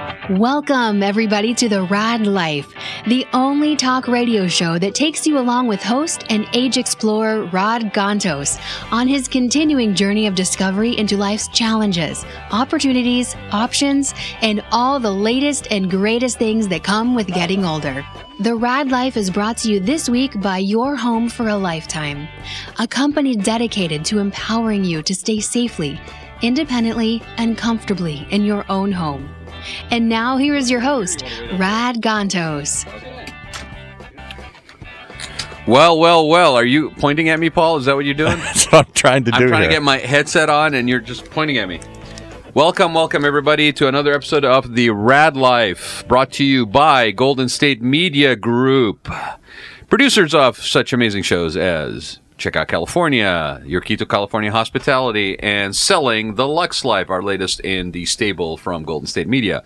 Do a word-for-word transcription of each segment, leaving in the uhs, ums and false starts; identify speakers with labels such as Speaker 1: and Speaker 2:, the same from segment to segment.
Speaker 1: Welcome, everybody, to The Rad Life, the only talk radio show that takes you along with host and age explorer Rod Gantos on his continuing journey of discovery into life's challenges, opportunities, options, and all the latest and greatest things that come with getting older. The Rad Life is brought to you this week by Your Home for a Lifetime, a company dedicated to empowering you to stay safely, independently, and comfortably in your own home. And now here is your host, Rad Gantos.
Speaker 2: Well, well, well. Are you pointing at me, Paul? Is that what you're doing?
Speaker 3: That's what I'm trying to do
Speaker 2: I'm trying
Speaker 3: here.
Speaker 2: to get my headset on, and you're just pointing at me. Welcome, welcome, everybody, to another episode of The Rad Life, brought to you by Golden State Media Group, producers of such amazing shows as Check Out California, Your Quito, California Hospitality, and Selling the Lux Life, our latest in the stable from Golden State Media.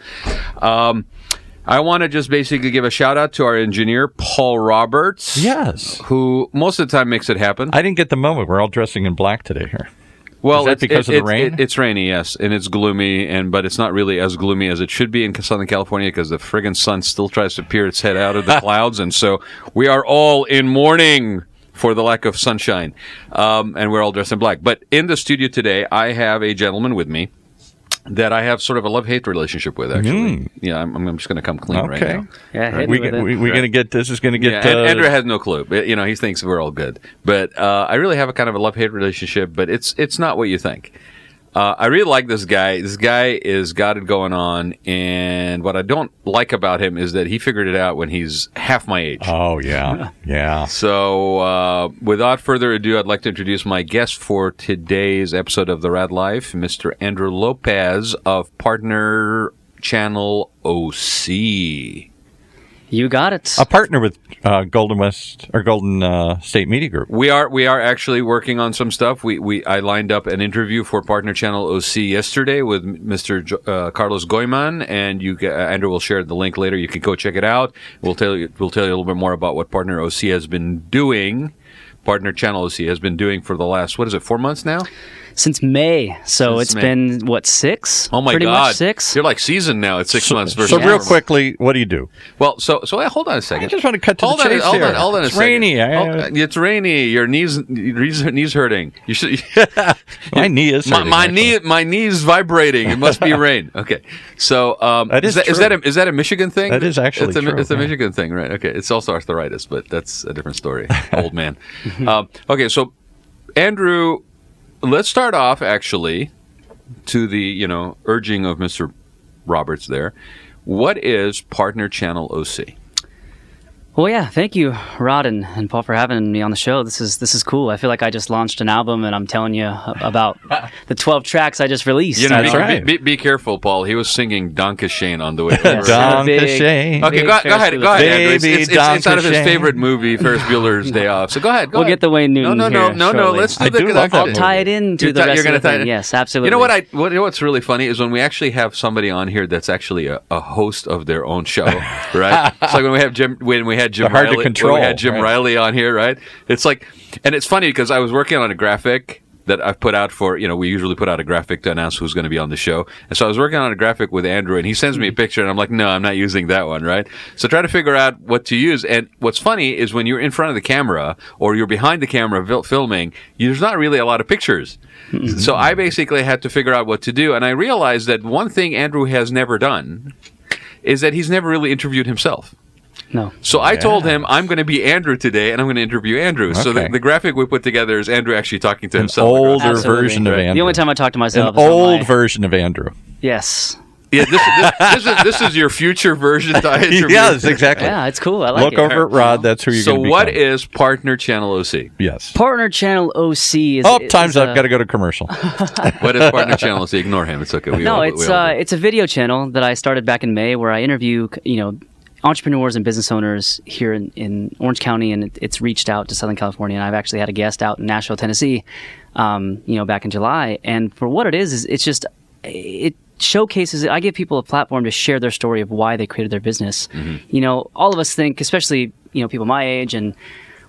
Speaker 2: Um, I want to just basically give a shout out to our engineer, Paul Roberts.
Speaker 3: Yes.
Speaker 2: Who most of the time makes it happen.
Speaker 3: I didn't get the moment. We're all dressing in black today here.
Speaker 2: Well,
Speaker 3: Is that
Speaker 2: it's,
Speaker 3: because
Speaker 2: it,
Speaker 3: of the
Speaker 2: it,
Speaker 3: rain?
Speaker 2: It, it's rainy, yes, and it's gloomy, and but it's not really as gloomy as it should be in Southern California because the friggin' sun still tries to peer its head out of the clouds, and so we are all in mourning for the lack of sunshine, um, and we're all dressed in black. But in the studio today, I have a gentleman with me that I have sort of a love-hate relationship with, actually.
Speaker 3: Mm.
Speaker 2: Yeah, I'm, I'm just going to come clean right
Speaker 3: Okay.
Speaker 2: now.
Speaker 4: Yeah, hit
Speaker 3: we,
Speaker 4: me with
Speaker 3: we,
Speaker 4: it.
Speaker 3: we, we're going to get, this is going to get...
Speaker 2: Yeah, and
Speaker 3: uh,
Speaker 2: Andrew has no clue. You know, he thinks we're all good. But uh, I really have a kind of a love-hate relationship, but it's it's not what you think. Uh, I really like this guy. This guy is got it going on, and what I don't like about him is that he figured it out when he's half my age.
Speaker 3: Oh, yeah. Yeah.
Speaker 2: So, uh, without further ado, I'd like to introduce my guest for today's episode of The Rad Life, Mister Andrew Lopez of Partner Channel O C.
Speaker 4: You got it.
Speaker 3: A partner with uh, Golden West, or Golden uh, State Media Group.
Speaker 2: We are we are actually working on some stuff. We we I lined up an interview for Partner Channel O C yesterday with Mister Jo- uh, Carlos Goyman, and you uh, Andrew will share the link later. You can go check it out. We'll tell you we'll tell you a little bit more about what Partner O C has been doing. Partner Channel O C has been doing for the last, what is it, four months now?
Speaker 4: Since May. So
Speaker 2: Since
Speaker 4: it's
Speaker 2: May.
Speaker 4: been, what, six?
Speaker 2: Oh my
Speaker 4: Pretty
Speaker 2: God!
Speaker 4: much six?
Speaker 2: You're like seasoned now. It's six
Speaker 3: So,
Speaker 2: months versus
Speaker 3: so
Speaker 2: four
Speaker 3: real
Speaker 2: months.
Speaker 3: quickly, what do you do?
Speaker 2: Well, so so hold on a second.
Speaker 3: I just want to cut to
Speaker 2: hold
Speaker 3: the
Speaker 2: on,
Speaker 3: chase
Speaker 2: hold
Speaker 3: here.
Speaker 2: on, hold on a
Speaker 3: It's
Speaker 2: second.
Speaker 3: rainy. I-
Speaker 2: Oh, it's rainy. Your knees, knees, knees hurting. You should.
Speaker 3: My knee is
Speaker 2: My,
Speaker 3: hurting,
Speaker 2: my
Speaker 3: actually.
Speaker 2: knee, my knee's vibrating. It must be rain. Okay, so um,
Speaker 3: That is
Speaker 2: that, is
Speaker 3: true.
Speaker 2: that a, is that a Michigan thing?
Speaker 3: That is actually
Speaker 2: it's a,
Speaker 3: true,
Speaker 2: It's a
Speaker 3: yeah.
Speaker 2: Michigan thing, right? Okay, it's also arthritis, but that's a different story. Old man. um, okay, so Andrew, let's start off actually to the you know urging of Mister Roberts there. What is Partner Channel O C?
Speaker 4: Well, yeah, thank you, Rod and, and Paul, for having me on the show. This is this is cool. I feel like I just launched an album, and I'm telling you about the twelve tracks I just released.
Speaker 2: You know,
Speaker 3: That's
Speaker 2: be,
Speaker 3: right.
Speaker 2: be, be careful, Paul. He was singing Danke Shane on the way over.
Speaker 4: Yes.
Speaker 3: Don
Speaker 4: Big-
Speaker 3: Shane.
Speaker 2: Okay,
Speaker 4: Big
Speaker 2: go, go
Speaker 4: Ferris
Speaker 2: ahead.
Speaker 4: Bueller's
Speaker 2: Go ahead, Andrew. It's,
Speaker 3: Baby
Speaker 2: it's, it's, it's out of his
Speaker 3: Danke
Speaker 2: favorite
Speaker 3: Shane.
Speaker 2: movie, Ferris Bueller's Day Off. So go ahead. Go
Speaker 4: We'll
Speaker 2: ahead.
Speaker 4: get the Wayne Newton
Speaker 2: No, no, no,
Speaker 4: here
Speaker 2: no, no.
Speaker 4: shortly.
Speaker 2: Let's do
Speaker 3: I
Speaker 2: the.
Speaker 3: do love that
Speaker 4: I'll
Speaker 3: movie.
Speaker 4: tie it into
Speaker 2: You're
Speaker 4: the
Speaker 2: ti-
Speaker 4: rest
Speaker 2: you're gonna
Speaker 4: of the
Speaker 2: tie
Speaker 4: thing.
Speaker 2: it-
Speaker 4: Yes, absolutely.
Speaker 2: You know what? I what, you know what's really funny is when we actually have somebody on here that's actually a, a host of their own show, right? It's like when we have Jim when we had Jim
Speaker 3: They're hard to
Speaker 2: Riley,
Speaker 3: control,
Speaker 2: when we had Jim
Speaker 3: right.
Speaker 2: Riley on here, right? It's like, and it's funny because I was working on a graphic that I've put out for, you know, we usually put out a graphic to announce who's going to be on the show. And so I was working on a graphic with Andrew, and he sends me a picture, and I'm like, no, I'm not using that one, right? So try to figure out what to use. And what's funny is when you're in front of the camera or you're behind the camera fil- filming, there's not really a lot of pictures. So I basically had to figure out what to do. And I realized that one thing Andrew has never done is that he's never really interviewed himself.
Speaker 4: No.
Speaker 2: So I
Speaker 3: Yeah.
Speaker 2: told him I'm going to be Andrew today, and I'm going to interview Andrew. So the,
Speaker 3: Okay.
Speaker 2: the graphic we put together is Andrew actually talking to
Speaker 3: An
Speaker 2: himself.
Speaker 3: older
Speaker 4: Absolutely.
Speaker 3: version of
Speaker 2: Right.
Speaker 3: Andrew.
Speaker 4: The only time I talk to myself
Speaker 3: An
Speaker 4: is on
Speaker 3: old
Speaker 4: my-
Speaker 3: version of Andrew.
Speaker 4: Yes.
Speaker 2: Yeah, this, this, this is this is your future version. To I interview.
Speaker 3: Yes, exactly.
Speaker 4: Yeah, it's cool. I like
Speaker 3: Look
Speaker 4: it.
Speaker 3: over at Rod. That's who you're
Speaker 2: So
Speaker 3: going to be.
Speaker 2: what is Partner Channel O C?
Speaker 3: Yes.
Speaker 4: Partner Channel O C is.
Speaker 3: Oh,
Speaker 4: is
Speaker 3: time's
Speaker 4: a-
Speaker 3: up. Got to go to commercial.
Speaker 2: What is Partner Channel O C? Ignore him. It's okay. We
Speaker 4: No,
Speaker 2: all,
Speaker 4: it's
Speaker 2: we all
Speaker 4: uh,
Speaker 2: do.
Speaker 4: it's a video channel that I started back in May, where I interview, you know, entrepreneurs and business owners here in, in Orange County, and it, it's reached out to Southern California. And I've actually had a guest out in Nashville, Tennessee, um, you know, back in July. And for what it is, is it's just it showcases. I give people a platform to share their story of why they created their business.
Speaker 2: Mm-hmm.
Speaker 4: You know, all of us think, especially you know people my age and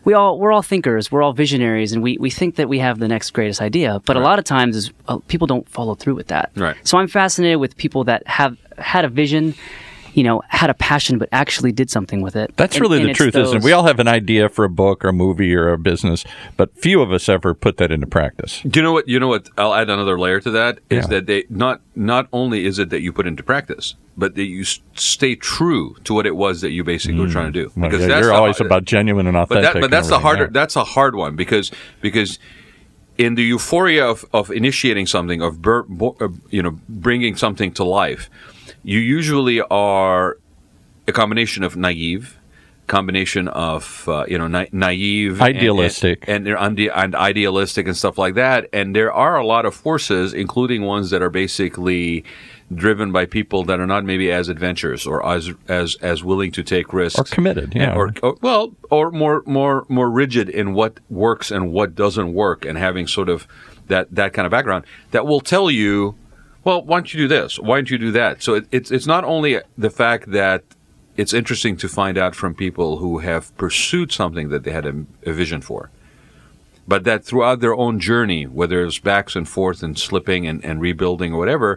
Speaker 4: we all we're all thinkers, we're all visionaries, and we, we think that we have the next greatest idea. But right. a lot of times, is, uh, people don't follow through with that.
Speaker 2: Right.
Speaker 4: So I'm fascinated with people that have had a vision, you know, had a passion, but actually did something with it.
Speaker 3: That's
Speaker 4: and,
Speaker 3: really
Speaker 4: and
Speaker 3: the truth,
Speaker 4: those...
Speaker 3: isn't it? We all have an idea for a book or a movie or a business, but few of us ever put that into practice.
Speaker 2: Do you know what? You know what? I'll add another layer to that. Is
Speaker 3: Yeah.
Speaker 2: that they not not only is it that you put into practice, but that you s- stay true to what it was that you basically were trying to do.
Speaker 3: Well,
Speaker 2: Because
Speaker 3: yeah,
Speaker 2: that's
Speaker 3: you're
Speaker 2: the-
Speaker 3: always about genuine and
Speaker 2: But
Speaker 3: authentic.
Speaker 2: that, but
Speaker 3: and
Speaker 2: that's the
Speaker 3: everything,
Speaker 2: harder.
Speaker 3: yeah.
Speaker 2: That's a hard one because because in the euphoria of, of initiating something, of bur- bo- uh, you know bringing something to life, you usually are a combination of naive, combination of uh, you know na- naive,
Speaker 3: Idealistic.
Speaker 2: and, and, and they're unde- and idealistic and stuff like that. And there are a lot of forces, including ones that are basically driven by people that are not maybe as adventurous or as as as willing to take risks
Speaker 3: Or committed, yeah.
Speaker 2: or, or well, or more more more rigid in what works and what doesn't work, and having sort of that that kind of background that will tell you, well, why don't you do this? Why don't you do that? So it, it's it's not only the fact that it's interesting to find out from people who have pursued something that they had a, a vision for, but that throughout their own journey, whether it's backs and forth and slipping and, and rebuilding or whatever,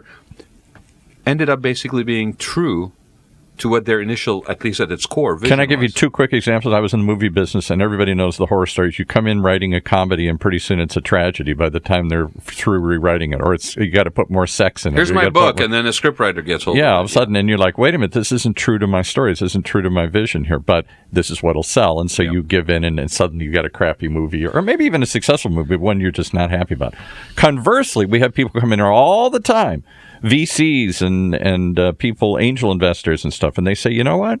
Speaker 2: ended up basically being true to what their initial, at least at its core, vision
Speaker 3: Can I give you
Speaker 2: was.
Speaker 3: two quick examples? I was in the movie business, and everybody knows the horror stories. You come in writing a comedy, and pretty soon it's a tragedy by the time they're through rewriting it, or it's you got to put more sex in it.
Speaker 2: Here's
Speaker 3: or you
Speaker 2: my
Speaker 3: gotta put
Speaker 2: book,
Speaker 3: more-
Speaker 2: and then a scriptwriter gets hold
Speaker 3: Yeah,
Speaker 2: of it.
Speaker 3: all of a sudden, and you're like, wait a minute, this isn't true to my story. This isn't true to my vision here, but this is what'll sell. And so
Speaker 2: Yeah.
Speaker 3: you give in, and then suddenly you got a crappy movie, or maybe even a successful movie, but one you're just not happy about. Conversely, we have people come in here all the time, V Cs and, and uh, people, angel investors and stuff, and they say, you know what?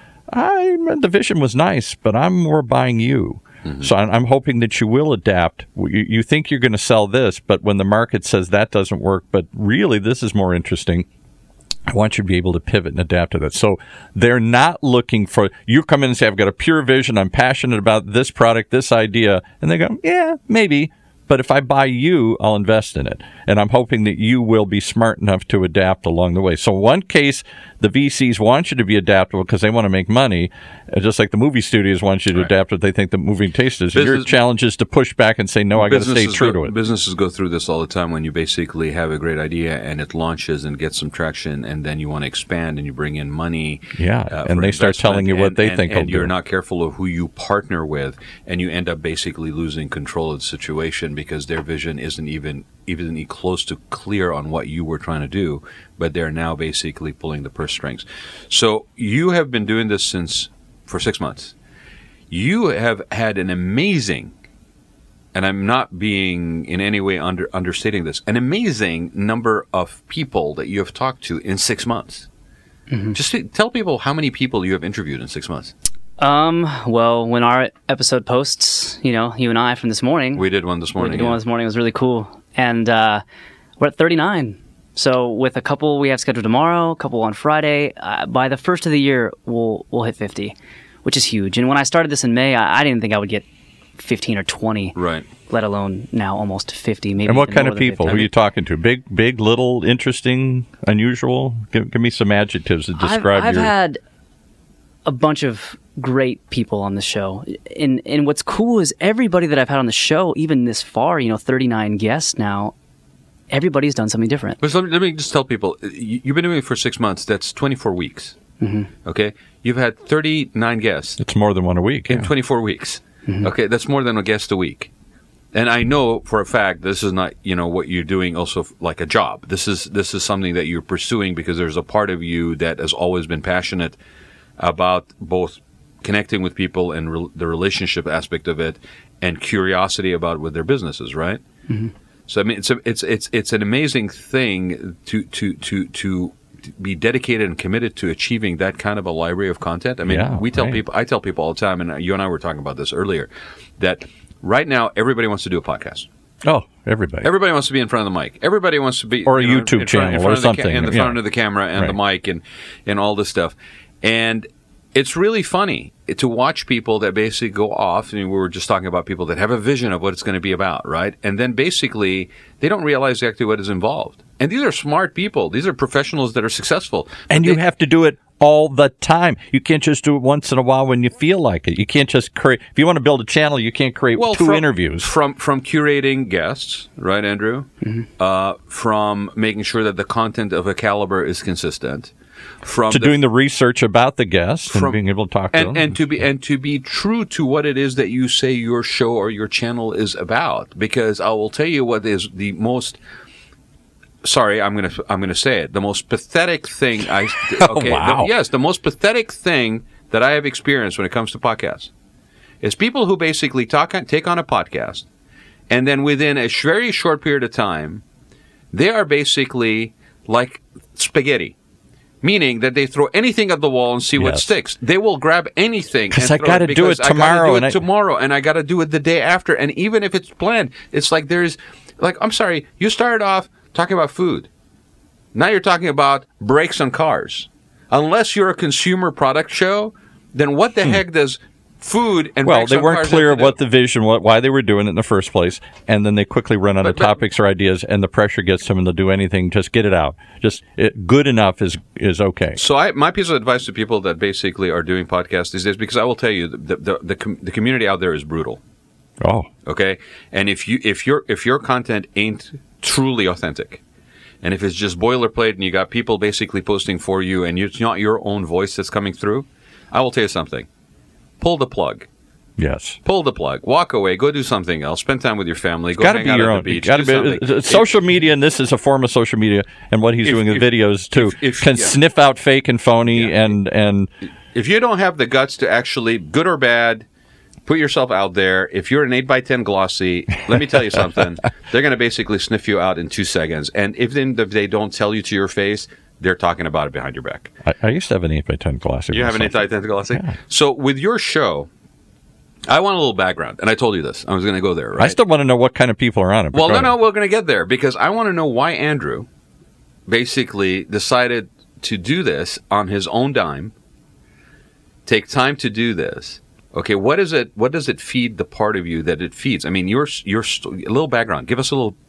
Speaker 3: I the vision was nice, but I'm more buying you. Mm-hmm. So I'm, I'm hoping that you will adapt. You, you think you're going to sell this, but when the market says that doesn't work, but really this is more interesting, I want you to be able to pivot and adapt to that. So they're not looking for, you come in and say, I've got a pure vision, I'm passionate about this product, this idea, and they go, yeah, maybe. But if I buy you, I'll invest in it. And I'm hoping that you will be smart enough to adapt along the way. So one case, the V Cs want you to be adaptable because they want to make money, uh, just like the movie studios want you to
Speaker 2: Right.
Speaker 3: adapt what they think the movie taste is.
Speaker 2: Business-
Speaker 3: Your challenge is to push back and say, no, I got to stay
Speaker 2: Businesses
Speaker 3: true
Speaker 2: go,
Speaker 3: to it.
Speaker 2: Businesses go through this all the time when you basically have a great idea and it launches and gets some traction, and then you want to expand and you bring in money.
Speaker 3: Yeah,
Speaker 2: uh,
Speaker 3: and
Speaker 2: for
Speaker 3: they start
Speaker 2: investment,
Speaker 3: telling you what
Speaker 2: and-
Speaker 3: they
Speaker 2: and-
Speaker 3: think
Speaker 2: and
Speaker 3: will
Speaker 2: you're
Speaker 3: do.
Speaker 2: not careful of who you partner with, and you end up basically losing control of the situation because their vision isn't even even close to clear on what you were trying to do, but they're now basically pulling the purse strings. So you have been doing this since for six months. You have had an amazing, and I'm not being in any way under understating this, an amazing number of people that you have talked to in six months. Mm-hmm. Just to tell people how many people you have interviewed in six months.
Speaker 4: Um, well, when our episode posts, you know, you and I from this morning,
Speaker 2: We did one this morning.
Speaker 4: we did
Speaker 2: yeah.
Speaker 4: one this morning. It was really cool. And uh, we're at thirty-nine. So with a couple we have scheduled tomorrow, a couple on Friday, uh, by the first of the year, we'll we'll hit fifty, which is huge. And when I started this in May, I, I didn't think I would get fifteen or twenty,
Speaker 2: Right.
Speaker 4: let alone now almost fifty, maybe
Speaker 3: And what
Speaker 4: even
Speaker 3: kind
Speaker 4: more
Speaker 3: of
Speaker 4: than
Speaker 3: people?
Speaker 4: fifty.
Speaker 3: Who are you talking to? Big, big, little, interesting, unusual? Give, give me some adjectives that describe
Speaker 4: I've, I've
Speaker 3: your...
Speaker 4: had a bunch of great people on the show. And and what's cool is everybody that I've had on the show, even this far, you know, thirty-nine guests now, everybody's done something different.
Speaker 2: But let me, let me just tell people, you- you've been doing it for six months. That's twenty-four weeks. Mm-hmm. Okay? You've had thirty-nine guests
Speaker 3: It's more than one a week.
Speaker 2: in
Speaker 3: yeah.
Speaker 2: twenty-four weeks. Okay? That's more than a guest a week. And I know for a fact this is not, you know, what you're doing also f- like a job. This is this is something that you're pursuing because there's a part of you that has always been passionate about both connecting with people and re- the relationship aspect of it, and curiosity about what their business is, right? Mm-hmm. So I mean, it's a, it's it's it's an amazing thing to to to to be dedicated and committed to achieving that kind of a library of content. I mean,
Speaker 3: Yeah,
Speaker 2: we tell
Speaker 3: right.
Speaker 2: people, I tell people all the time, and you and I were talking about this earlier, that right now everybody wants to do a podcast.
Speaker 3: Oh, everybody.
Speaker 2: Everybody wants to be in front of the mic. Everybody wants to be
Speaker 3: Or a
Speaker 2: you know,
Speaker 3: YouTube
Speaker 2: in front,
Speaker 3: channel
Speaker 2: in front
Speaker 3: or
Speaker 2: of the ca-
Speaker 3: something,
Speaker 2: in the
Speaker 3: yeah.
Speaker 2: front of the camera and the
Speaker 3: Right.
Speaker 2: mic and and all this stuff. And it's really funny to watch people that basically go off. I mean, we were just talking about people that have a vision of what it's going to be about, right? And then basically they don't realize exactly what is involved. And these are smart people. These are professionals that are successful.
Speaker 3: And
Speaker 2: But
Speaker 3: you
Speaker 2: they-
Speaker 3: have to do it all the time. You can't just do it once in a while when you feel like it. You can't just create. If you want to build a channel, you can't create
Speaker 2: well,
Speaker 3: two
Speaker 2: from,
Speaker 3: interviews.
Speaker 2: From from curating guests, right, Andrew? Mm-hmm. Uh, from making sure that the content of a caliber is consistent. From
Speaker 3: to
Speaker 2: the,
Speaker 3: doing the research about the guests
Speaker 2: from,
Speaker 3: and being able to talk to
Speaker 2: and,
Speaker 3: them.
Speaker 2: and to be and to be true to what it is that you say your show or your channel is about. Because I will tell you what is the most. Sorry, I'm gonna I'm gonna say it. The most pathetic thing I okay
Speaker 3: wow.
Speaker 2: the, yes, the most pathetic thing that I have experienced when it comes to podcasts is people who basically talk on, take on a podcast, and then within a sh- very short period of time, they are basically like spaghetti, meaning that they throw anything at the wall and see what
Speaker 3: yes.
Speaker 2: sticks. They will grab anything
Speaker 3: because
Speaker 2: and
Speaker 3: I got to do it tomorrow,
Speaker 2: I gotta do
Speaker 3: and
Speaker 2: it
Speaker 3: I...
Speaker 2: tomorrow, and I got to do it the day after, and even if it's planned, it's like there's like I'm sorry, you started off talking about food. Now you're talking about brakes on cars. Unless you're a consumer product show, then what the hmm. heck does food and
Speaker 3: well,
Speaker 2: brakes
Speaker 3: they
Speaker 2: on
Speaker 3: weren't
Speaker 2: cars
Speaker 3: clear
Speaker 2: have to
Speaker 3: what
Speaker 2: do?
Speaker 3: the vision, what, why they were doing it in the first place, and then they quickly run out
Speaker 2: but,
Speaker 3: of
Speaker 2: but,
Speaker 3: topics or ideas, and the pressure gets them, and they'll do anything. Just get it out. Just it, good enough is is okay.
Speaker 2: So, I, my piece of advice to people that basically are doing podcasts is this, because I will tell you, the the, the, com- the community out there is brutal.
Speaker 3: Oh,
Speaker 2: okay. And if you if your if your content ain't truly authentic, and if it's just boilerplate and you got people basically posting for you and it's not your own voice that's coming through, I will tell you something. Pull the plug.
Speaker 3: Yes.
Speaker 2: Pull the plug. Walk away. Go do something else. Spend time with your family. Go
Speaker 3: gotta
Speaker 2: hang
Speaker 3: be
Speaker 2: out
Speaker 3: your
Speaker 2: at
Speaker 3: own.
Speaker 2: the beach.
Speaker 3: Gotta
Speaker 2: do
Speaker 3: be,
Speaker 2: something.
Speaker 3: social
Speaker 2: if,
Speaker 3: media, and this is a form of social media, and what he's
Speaker 2: if,
Speaker 3: doing in
Speaker 2: if,
Speaker 3: videos, too,
Speaker 2: if, if,
Speaker 3: can
Speaker 2: yeah.
Speaker 3: sniff out fake and phony,
Speaker 2: yeah.
Speaker 3: and, and...
Speaker 2: If you don't have the guts to actually, good or bad, put yourself out there. If you're an eight by ten glossy, let me tell you something. They're going to basically sniff you out in two seconds. And if they don't tell you to your face, they're talking about it behind your back.
Speaker 3: I, I used to have an eight by ten glossy.
Speaker 2: You have an eight by ten glossy?
Speaker 3: Yeah.
Speaker 2: So with your show, I want a little background. And I told you this. I was going to go there, right?
Speaker 3: I still want to know what kind of people are on it.
Speaker 2: Well, no, no, we're going to get there. Because I want to know why Andrew basically decided to do this on his own dime, take time to do this. Okay, what is it? What does it feed the part of you that it feeds? I mean, your your a little background. Give us a little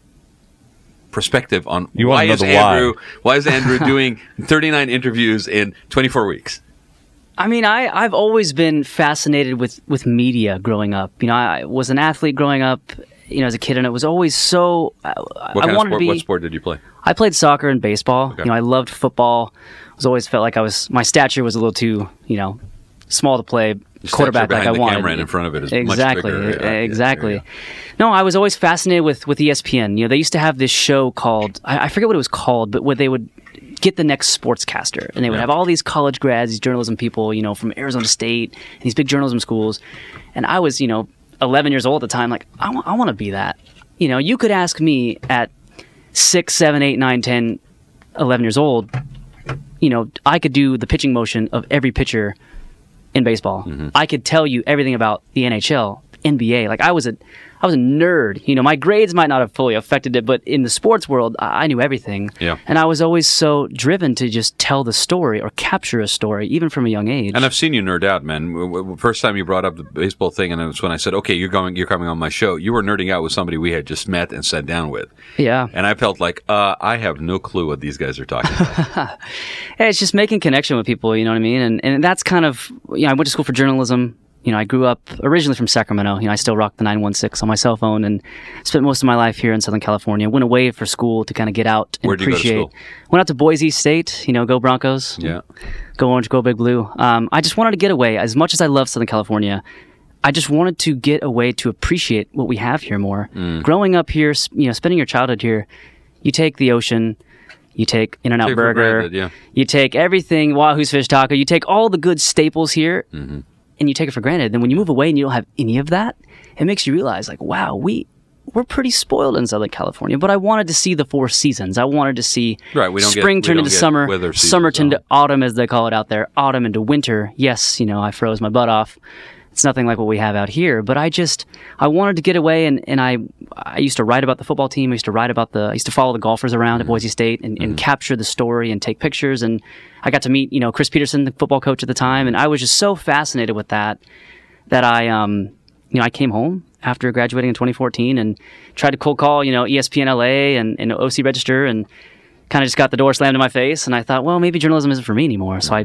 Speaker 2: perspective on
Speaker 3: you
Speaker 2: why
Speaker 3: want
Speaker 2: is
Speaker 3: to know
Speaker 2: Andrew
Speaker 3: why.
Speaker 2: why is Andrew doing thirty-nine interviews in twenty-four weeks?
Speaker 4: I mean, I, I've always been fascinated with, with media growing up. You know, I was an athlete growing up, you know, as a kid, and it was always so. I,
Speaker 2: what kind
Speaker 4: I wanted
Speaker 2: of sport,
Speaker 4: to be.
Speaker 2: What sport did you play?
Speaker 4: I played soccer and baseball.
Speaker 2: Okay.
Speaker 4: You know, I loved football. I was always felt like I was my stature was a little too, you know, small to play quarterback like I
Speaker 2: the
Speaker 4: wanted.
Speaker 2: Camera and in front of it is
Speaker 4: exactly,
Speaker 2: much bigger. Yeah,
Speaker 4: exactly.
Speaker 2: yeah, yeah.
Speaker 4: No, I was always fascinated with, with E S P N. You know, they used to have this show called I, I forget what it was called, but where they would get the next sportscaster, and they would
Speaker 2: yeah.
Speaker 4: have all these college grads, these journalism people, you know, from Arizona State, and these big journalism schools. And I was, you know, eleven years old at the time. Like, I, w- I want to be that. You know, you could ask me at six, seven, eight, nine, ten, eleven years old. You know, I could do the pitching motion of every pitcher in baseball. Mm-hmm. I could tell you everything about the N H L, N B A. Like I was a, I was a nerd. You know, my grades might not have fully affected it, but in the sports world, I, I knew everything.
Speaker 2: Yeah.
Speaker 4: And I was always so driven to just tell the story or capture a story, even from a young age.
Speaker 2: And I've seen you nerd out, man. W- w- First time you brought up the baseball thing, and it was when I said, "Okay, you're going, you're coming on my show." You were nerding out with somebody we had just met and sat down with.
Speaker 4: Yeah.
Speaker 2: And I felt like uh, I have no clue what these guys are talking about.
Speaker 4: Hey, it's just making connection with people. You know what I mean? And and that's kind of, you know, I went to school for journalism. You know, I grew up originally from Sacramento. You know, I still rock the nine one six on my cell phone, and spent most of my life here in Southern California. Went away for school to kind of get out and
Speaker 2: Where'd you go to
Speaker 4: appreciate.
Speaker 2: school?
Speaker 4: Went out to Boise State. You know, go Broncos.
Speaker 2: Yeah.
Speaker 4: Go Orange, go Big Blue. Um, I just wanted to get away. As much as I love Southern California, I just wanted to get away to appreciate what we have here more.
Speaker 2: Mm.
Speaker 4: Growing up here, you know, spending your childhood here, you take the ocean. You take In-N-Out
Speaker 2: Take for
Speaker 4: Burger.
Speaker 2: granted, yeah.
Speaker 4: You take everything, Wahoo's Fish Taco. You take all the good staples here,
Speaker 2: Mm-hmm.
Speaker 4: and you take it for granted. Then when you move away and you don't have any of that, it makes you realize, like, wow, we we're pretty spoiled in Southern California. But I wanted to see the four seasons. I wanted to see
Speaker 2: Right, we don't
Speaker 4: spring
Speaker 2: get,
Speaker 4: turn
Speaker 2: we
Speaker 4: into
Speaker 2: don't get
Speaker 4: summer,
Speaker 2: weather seasons,
Speaker 4: summer turn
Speaker 2: so.
Speaker 4: to autumn, as they call it out there, autumn into winter. Yes, you know, I froze my butt off. It's nothing like what we have out here, but I just, I wanted to get away, and, and I I used to write about the football team. I used to write about the, I used to follow the golfers around
Speaker 2: Mm-hmm.
Speaker 4: at Boise State and, and capture the story and take pictures. And I got to meet, you know, Chris Peterson, the football coach at the time, and I was just so fascinated with that, that I, um, you know, I came home after graduating in twenty fourteen and tried to cold call, you know, E S P N L A and, and O C Register, and kind of just got the door slammed in my face. And I thought, well, maybe journalism isn't for me anymore. So I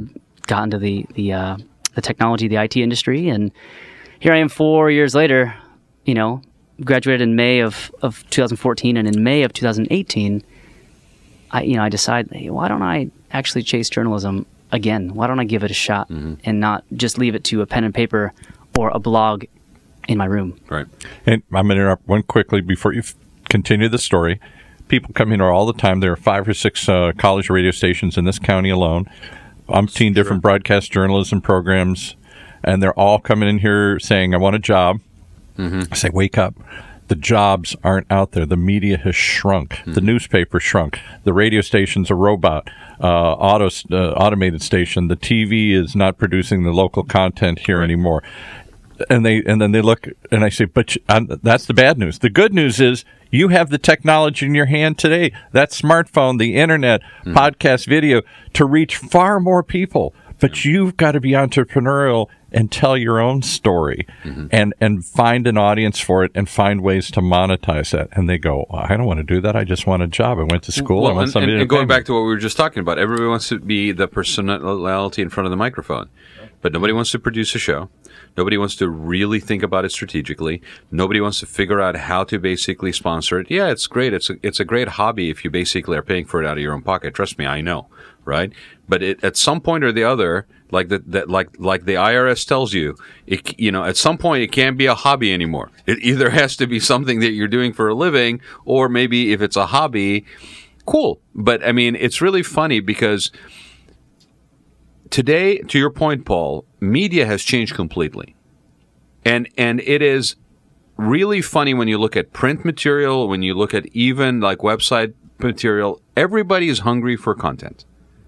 Speaker 4: got into the the uh, the technology, the I T industry, and here I am four years later. You know, graduated in May of, of two thousand fourteen, and in May of two thousand eighteen, I you know I decided, hey, why don't I actually chase journalism again? Why don't I give it a shot mm-hmm. and not just leave it to a pen and paper or a blog in my room?
Speaker 2: Right.
Speaker 3: And I'm going to interrupt one quickly before you f- continue the story. People come in here all the time. There are five or six uh, college radio stations in this county alone, umpteen sure. different broadcast journalism programs, and they're all coming in here saying, I want a job. Mm-hmm. I say, wake up. The jobs aren't out there. The media has shrunk. Mm-hmm. The newspaper shrunk. The radio station's a robot, uh, auto, uh, automated station. The T V is not producing the local content here right. anymore. And they and then they look, and I say, but I'm, that's the bad news. The good news is you have the technology in your hand today, that smartphone, the internet, mm-hmm. podcast, video, to reach far more people. But you've got to be entrepreneurial and tell your own story mm-hmm. and, and find an audience for it and find ways to monetize that. And they go, well, I don't want to do that. I just want a job. I went to school.
Speaker 2: Well,
Speaker 3: I want
Speaker 2: and,
Speaker 3: somebody
Speaker 2: and,
Speaker 3: to
Speaker 2: and going
Speaker 3: pay
Speaker 2: back
Speaker 3: me.
Speaker 2: to what we were just talking about, everybody wants to be the personality in front of the microphone. But nobody wants to produce a show. Nobody wants to really think about it strategically. Nobody wants to figure out how to basically sponsor it. Yeah, it's great. It's a, it's a great hobby if you basically are paying for it out of your own pocket. Trust me, I know, right? But it, at some point or the other, like the, that, like like the I R S tells you, it, you know, at some point it can't be a hobby anymore. It either has to be something that you're doing for a living, or maybe if it's a hobby, cool. But I mean, it's really funny because today, to your point, Paul, media has changed completely. And and it is really funny when you look at print material, when you look at even like website material, everybody is hungry for content.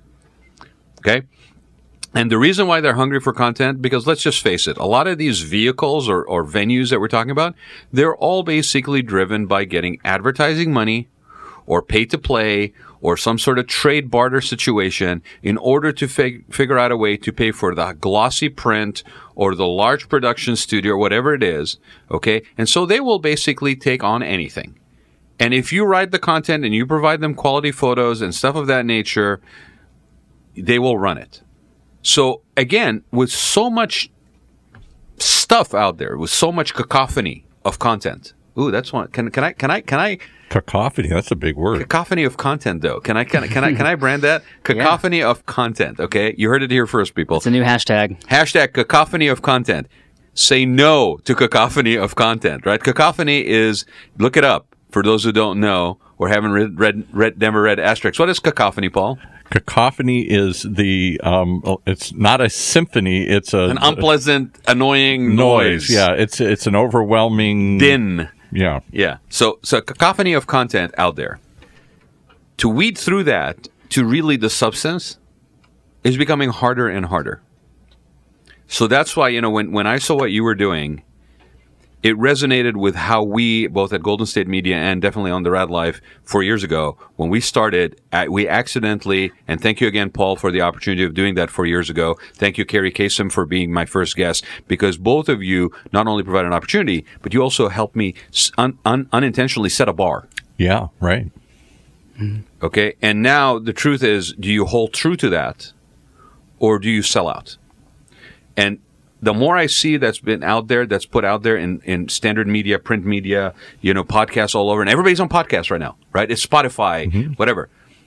Speaker 2: Okay? And the reason why they're hungry for content, because let's just face it, a lot of these vehicles or, or venues that we're talking about, they're all basically driven by getting advertising money or pay to play or some sort of trade barter situation in order to fig- figure out a way to pay for the glossy print or the large production studio or whatever it is, okay? And so they will basically take on anything. And if you write the content and you provide them quality photos and stuff of that nature, they will run it. So again, with so much stuff out there, with so much cacophony of content. Ooh, that's one. Can can I can I can I
Speaker 3: Cacophony, that's a big word.
Speaker 2: Cacophony of content, though. Can I can I can I can I brand that? Cacophony yeah. of content. Okay, you heard it here first, people.
Speaker 4: It's a new hashtag.
Speaker 2: Hashtag cacophony of content. Say no to cacophony of content. Right? Cacophony is, look it up for those who don't know or haven't read read, read never read Asterix. What is cacophony, Paul?
Speaker 3: Cacophony is the, um, it's not a symphony, it's a...
Speaker 2: An unpleasant, annoying noise.
Speaker 3: noise. Yeah, it's it's an overwhelming...
Speaker 2: Din.
Speaker 3: Yeah.
Speaker 2: Yeah. So, so cacophony of content out there. To weed through that, to really the substance, is becoming harder and harder. So that's why, you know, when, when I saw what you were doing, it resonated with how we, both at Golden State Media and definitely on The Rad Life four years ago, when we started, we accidentally, and thank you again, Paul, for the opportunity of doing that four years ago. Thank you, Carrie Kasem, for being my first guest, because both of you not only provided an opportunity, but you also helped me un- un- unintentionally set a bar.
Speaker 3: Yeah, right.
Speaker 2: Okay, and now the truth is, do you hold true to that, or do you sell out? And the more I see that's been out there, that's put out there in, in standard media, print media, you know, podcasts all over, and everybody's on podcasts right now, right? It's Spotify, mm-hmm. whatever.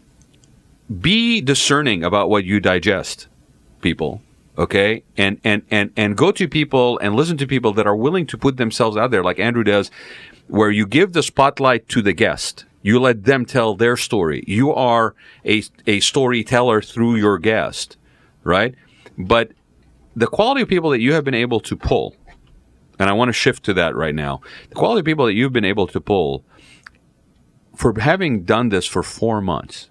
Speaker 2: Be discerning about what you digest, people, okay? And, and, and, and go to people and listen to people that are willing to put themselves out there, like Andrew does, where you give the spotlight to the guest. You let them tell their story. You are a, a storyteller through your guest, right? But the quality of people that you have been able to pull, and I want to shift to that right now, the quality of people that you've been able to pull for having done this for four months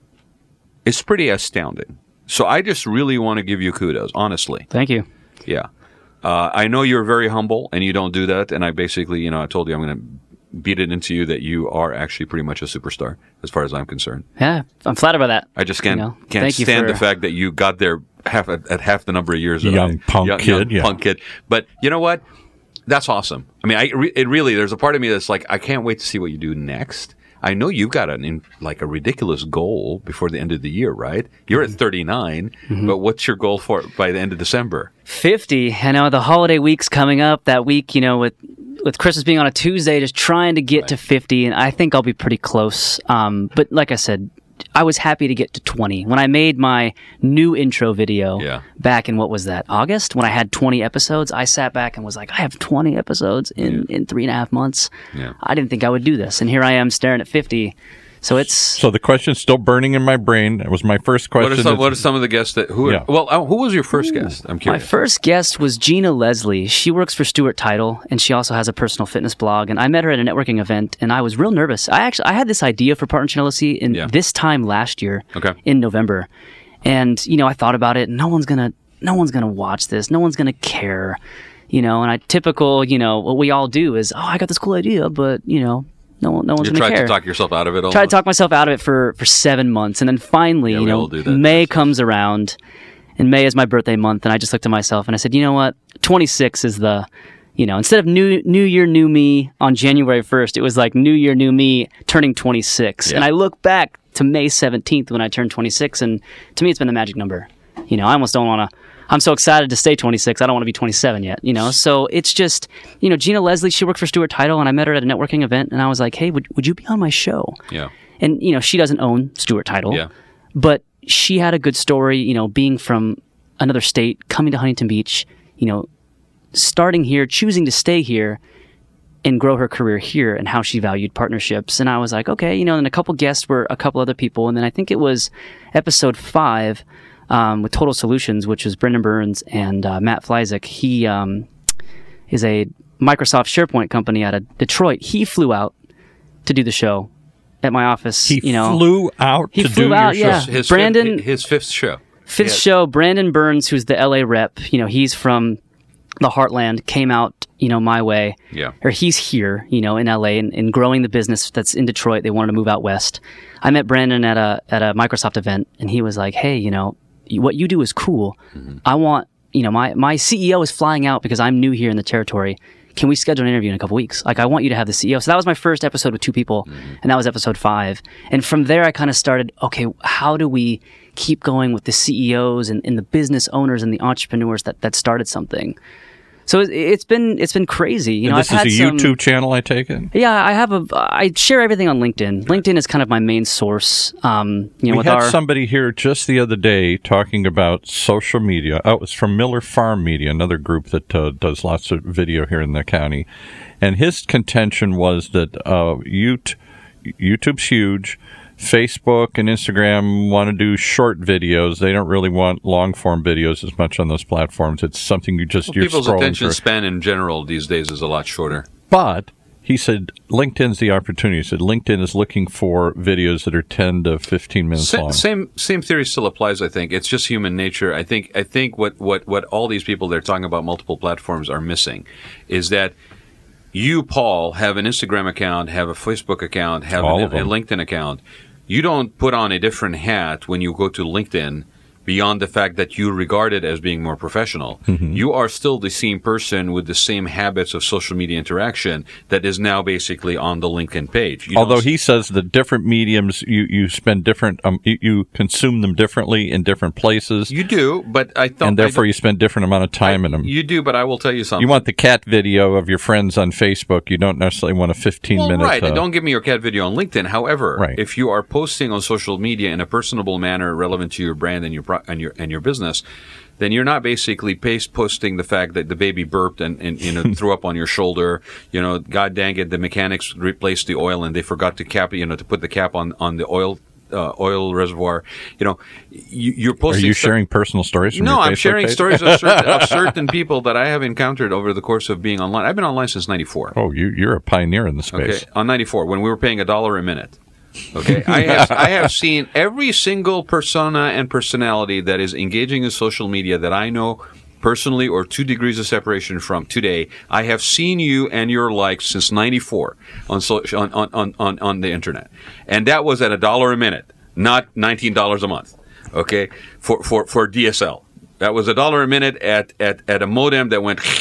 Speaker 2: is pretty astounding. So I just really want to give you kudos, honestly.
Speaker 4: Thank you.
Speaker 2: Yeah. Uh, I know you're very humble and you don't do that. And I basically, you know, I told you I'm going to beat it into you that you are actually pretty much a superstar as far as I'm concerned.
Speaker 4: Yeah, I'm flattered by that.
Speaker 2: I just can't,
Speaker 4: you know,
Speaker 2: can't stand
Speaker 4: for...
Speaker 2: the fact that you got there half at, at half the number of years.
Speaker 3: Young
Speaker 2: I,
Speaker 3: punk
Speaker 2: young,
Speaker 3: kid,
Speaker 2: young
Speaker 3: yeah.
Speaker 2: punk kid. But you know what? That's awesome. I mean, I re- it really, there's a part of me that's like, I can't wait to see what you do next. I know you've got an in, like a ridiculous goal before the end of the year, right? You're at thirty-nine, mm-hmm. but what's your goal for by the end of December?
Speaker 4: fifty. I know the holiday week's coming up. That week, you know, with with Christmas being on a Tuesday, just trying to get right. to fifty, and I think I'll be pretty close. Um, but like I said, I was happy to get to twenty. When I made my new intro video
Speaker 2: yeah.
Speaker 4: back in, what was that, August? When I had twenty episodes, I sat back and was like, I have twenty episodes in, yeah. in three and a half months.
Speaker 2: Yeah.
Speaker 4: I didn't think I would do this. And here I am staring at fifty. So it's...
Speaker 3: So the question's still burning in my brain. It was my first question.
Speaker 2: What are some, what are some of the guests that... Who?
Speaker 3: Yeah.
Speaker 2: Well, uh, who was your first Ooh. guest? I'm curious.
Speaker 4: My first guest was Gina Leslie. She works for Stuart Title, and she also has a personal fitness blog. And I met her at a networking event, and I was real nervous. I actually I had this idea for Partner Channel L C in
Speaker 2: yeah.
Speaker 4: this time last year
Speaker 2: okay.
Speaker 4: in November. And, you know, I thought about it. No one's going to no one's gonna watch this. No one's going to care. You know, and I typical, you know, what we all do is, oh, I got this cool idea, but, you know... No, no one's going to care.
Speaker 2: You tried to talk yourself out of it almost?
Speaker 4: Tried to talk myself out of it for, for seven months. And then finally,
Speaker 2: yeah,
Speaker 4: you know, May comes around. And May is my birthday month. And I just looked at myself and I said, you know what? twenty-six is the, you know, instead of new New Year, New Me on January first, it was like New Year, New Me turning twenty-six.
Speaker 2: Yeah.
Speaker 4: And I look back to May seventeenth when I turned twenty-six. And to me, it's been the magic number. You know, I almost don't want to... I'm so excited to stay twenty-six. I don't want to be twenty-seven yet, you know? So it's just, you know, Gina Leslie, she worked for Stuart Title, and I met her at a networking event, and I was like, hey, would would you be on my show?
Speaker 2: Yeah.
Speaker 4: And, you know, she doesn't own Stuart Title,
Speaker 2: yeah.
Speaker 4: but she had a good story, you know, being from another state, coming to Huntington Beach, you know, starting here, choosing to stay here, and grow her career here, and how she valued partnerships. And I was like, okay, you know, and a couple guests were a couple other people, and then I think it was episode five, Um, with Total Solutions, which is Brendan Burns and uh, Matt Fleisig. He um, is a Microsoft SharePoint company out of Detroit. He flew out to do the show at my office.
Speaker 3: He
Speaker 4: you know,
Speaker 3: flew out
Speaker 4: he
Speaker 3: to
Speaker 4: flew
Speaker 3: do
Speaker 4: out,
Speaker 3: your
Speaker 4: yeah.
Speaker 3: show.
Speaker 2: His,
Speaker 4: Brandon,
Speaker 2: fifth, his fifth show.
Speaker 4: Fifth
Speaker 2: yeah.
Speaker 4: show. Brandon Burns, who's the L A rep, you know, he's from the Heartland, came out, you know, my way.
Speaker 2: Yeah.
Speaker 4: Or he's here, you know, in L A and, and growing the business that's in Detroit. They wanted to move out west. I met Brandon at a at a Microsoft event, and he was like, hey, you know, what you do is cool. Mm-hmm. I want, you know, my, my C E O is flying out because I'm new here in the territory. Can we schedule an interview in a couple weeks? Like, I want you to have the C E O. So that was my first episode with two people, mm-hmm. and that was episode five. And from there, I kind of started, okay, how do we keep going with the C E Os and, and the business owners and the entrepreneurs that, that started something? So it's been it's been crazy. You know,
Speaker 3: and this
Speaker 4: I've
Speaker 3: is
Speaker 4: had
Speaker 3: a
Speaker 4: some,
Speaker 3: YouTube channel, I take it?
Speaker 4: Yeah, I have a. I share everything on LinkedIn. LinkedIn is kind of my main source. Um, you know,
Speaker 3: we
Speaker 4: with
Speaker 3: had
Speaker 4: our,
Speaker 3: somebody here just the other day talking about social media. Oh, it was from Miller Farm Media, another group that uh, does lots of video here in the county. And his contention was that uh, YouTube, YouTube's huge. Facebook and Instagram want to do short videos. They don't really want long-form videos as much on those platforms. It's something you just,
Speaker 2: well,
Speaker 3: you're
Speaker 2: people's
Speaker 3: scrolling
Speaker 2: attention
Speaker 3: through.
Speaker 2: span in general these days is a lot shorter.
Speaker 3: But he said LinkedIn's the opportunity. He said LinkedIn is looking for videos that are ten to fifteen minutes
Speaker 2: Sa-
Speaker 3: long.
Speaker 2: Same same theory still applies, I think. It's just human nature. I think I think what, what, what all these people that are talking about multiple platforms are missing is that you, Paul, have an Instagram account, have a Facebook account, have
Speaker 3: All
Speaker 2: an,
Speaker 3: of
Speaker 2: a
Speaker 3: them.
Speaker 2: LinkedIn account. You don't put on a different hat when you go to LinkedIn beyond the fact that you regard it as being more professional. Mm-hmm. You are still the same person with the same habits of social media interaction that is now basically on the LinkedIn page. You
Speaker 3: Although
Speaker 2: don't-
Speaker 3: he says the different mediums, you, you spend different, um, you, you consume them differently in different places,
Speaker 2: You do, but I thought...
Speaker 3: and therefore you spend different amount of time in them.
Speaker 2: You do, but I will tell you something.
Speaker 3: You want the cat video of your friends on Facebook. You don't necessarily want a fifteen
Speaker 2: Well,
Speaker 3: minute.
Speaker 2: right.
Speaker 3: Uh,
Speaker 2: Don't give me your cat video on LinkedIn. However,
Speaker 3: Right.
Speaker 2: if you are posting on social media in a personable manner relevant to your brand and your pro- and your and your business, then you're not basically paste posting the fact that the baby burped and, and you know threw up on your shoulder. You know, God dang it, the mechanics replaced the oil and they forgot to cap you know to put the cap on on the oil. Uh, oil reservoir, you know, you, you're
Speaker 3: Are
Speaker 2: posting.
Speaker 3: you
Speaker 2: stuff-
Speaker 3: sharing personal stories from
Speaker 2: No,
Speaker 3: your
Speaker 2: I'm
Speaker 3: Facebook
Speaker 2: sharing
Speaker 3: page?
Speaker 2: stories of certain, of certain people that I have encountered over the course of being online. I've been online since ninety-four.
Speaker 3: Oh, you, you're a pioneer in the space.
Speaker 2: Okay, on ninety-four, when we were paying a dollar a minute. Okay, I have I have seen every single persona and personality that is engaging in social media that I know personally or two degrees of separation from today. I have seen you and your likes since ninety-four on so, on, on, on, on the internet, and that was at a dollar a minute, not nineteen dollars a month. Okay, for for for D S L, that was a dollar a minute at at at a modem that went.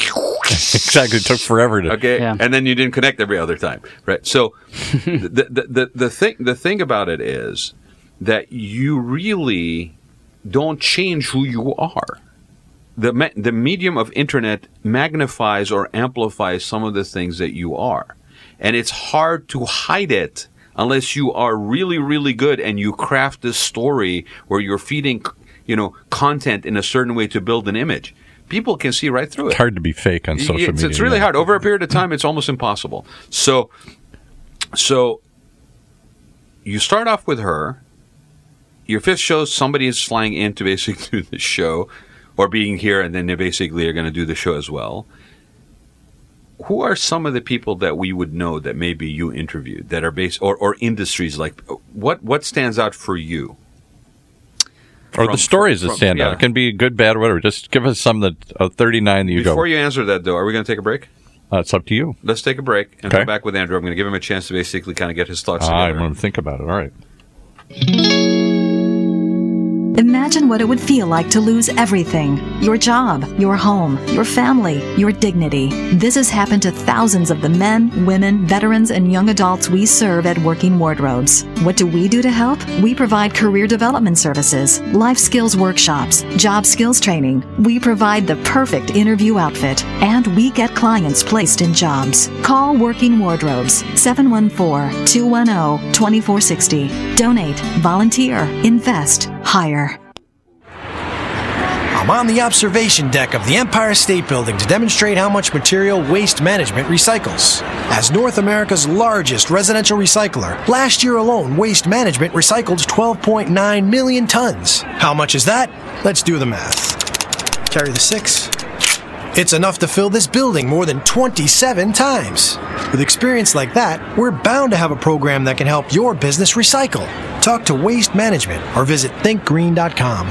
Speaker 3: Exactly. It took forever to.
Speaker 2: Okay,
Speaker 4: Yeah.
Speaker 2: and then you didn't connect every other time, right? So the, the the the thing the thing about it is that you really don't change who you are. The me- the medium of internet magnifies or amplifies some of the things that you are, and it's hard to hide it unless you are really really good and you craft this story where you're feeding, you know, content in a certain way to build an image. People can see right through it.
Speaker 3: It's hard to be fake on social
Speaker 2: it's,
Speaker 3: media.
Speaker 2: It's really
Speaker 3: yeah.
Speaker 2: hard. Over a period of time, it's almost impossible. So, so you start off with her. Your fifth show, somebody is flying in to basically do the show or being here, and then they basically are going to do the show as well. Who are some of the people that we would know that maybe you interviewed that are based, or, or industries like, what, what stands out for you?
Speaker 3: Or
Speaker 2: From-
Speaker 3: the stories
Speaker 2: from-
Speaker 3: that stand
Speaker 2: yeah.
Speaker 3: out. It can be good, bad, or whatever. Just give us some that uh, thirty-nine that you
Speaker 2: Before
Speaker 3: go.
Speaker 2: you answer that, though, are we going to take a break?
Speaker 3: Uh, it's up to you.
Speaker 2: Let's take a break and
Speaker 3: Okay.
Speaker 2: come back with Andrew. I'm going to give him a chance to basically kind of get his thoughts
Speaker 3: Ah, I
Speaker 2: together.
Speaker 3: want to think about it. All right.
Speaker 5: Imagine what it would feel like to lose everything. Your job, your home, your family, your dignity. This has happened to thousands of the men, women, veterans, and young adults we serve at Working Wardrobes. What do we do to help? We provide career development services, life skills workshops, job skills training. We provide the perfect interview outfit, and we get clients placed in jobs. Call Working Wardrobes, seven one four, two one zero, two four six zero. Donate, volunteer, invest, hire.
Speaker 6: I'm on the observation deck of the Empire State Building to demonstrate how much material Waste Management recycles. As North America's largest residential recycler, last year alone, Waste Management recycled twelve point nine million tons. How much is that? Let's do the math. Carry the six. It's enough to fill this building more than twenty-seven times. With experience like that, we're bound to have a program that can help your business recycle. Talk to Waste Management or visit think green dot com.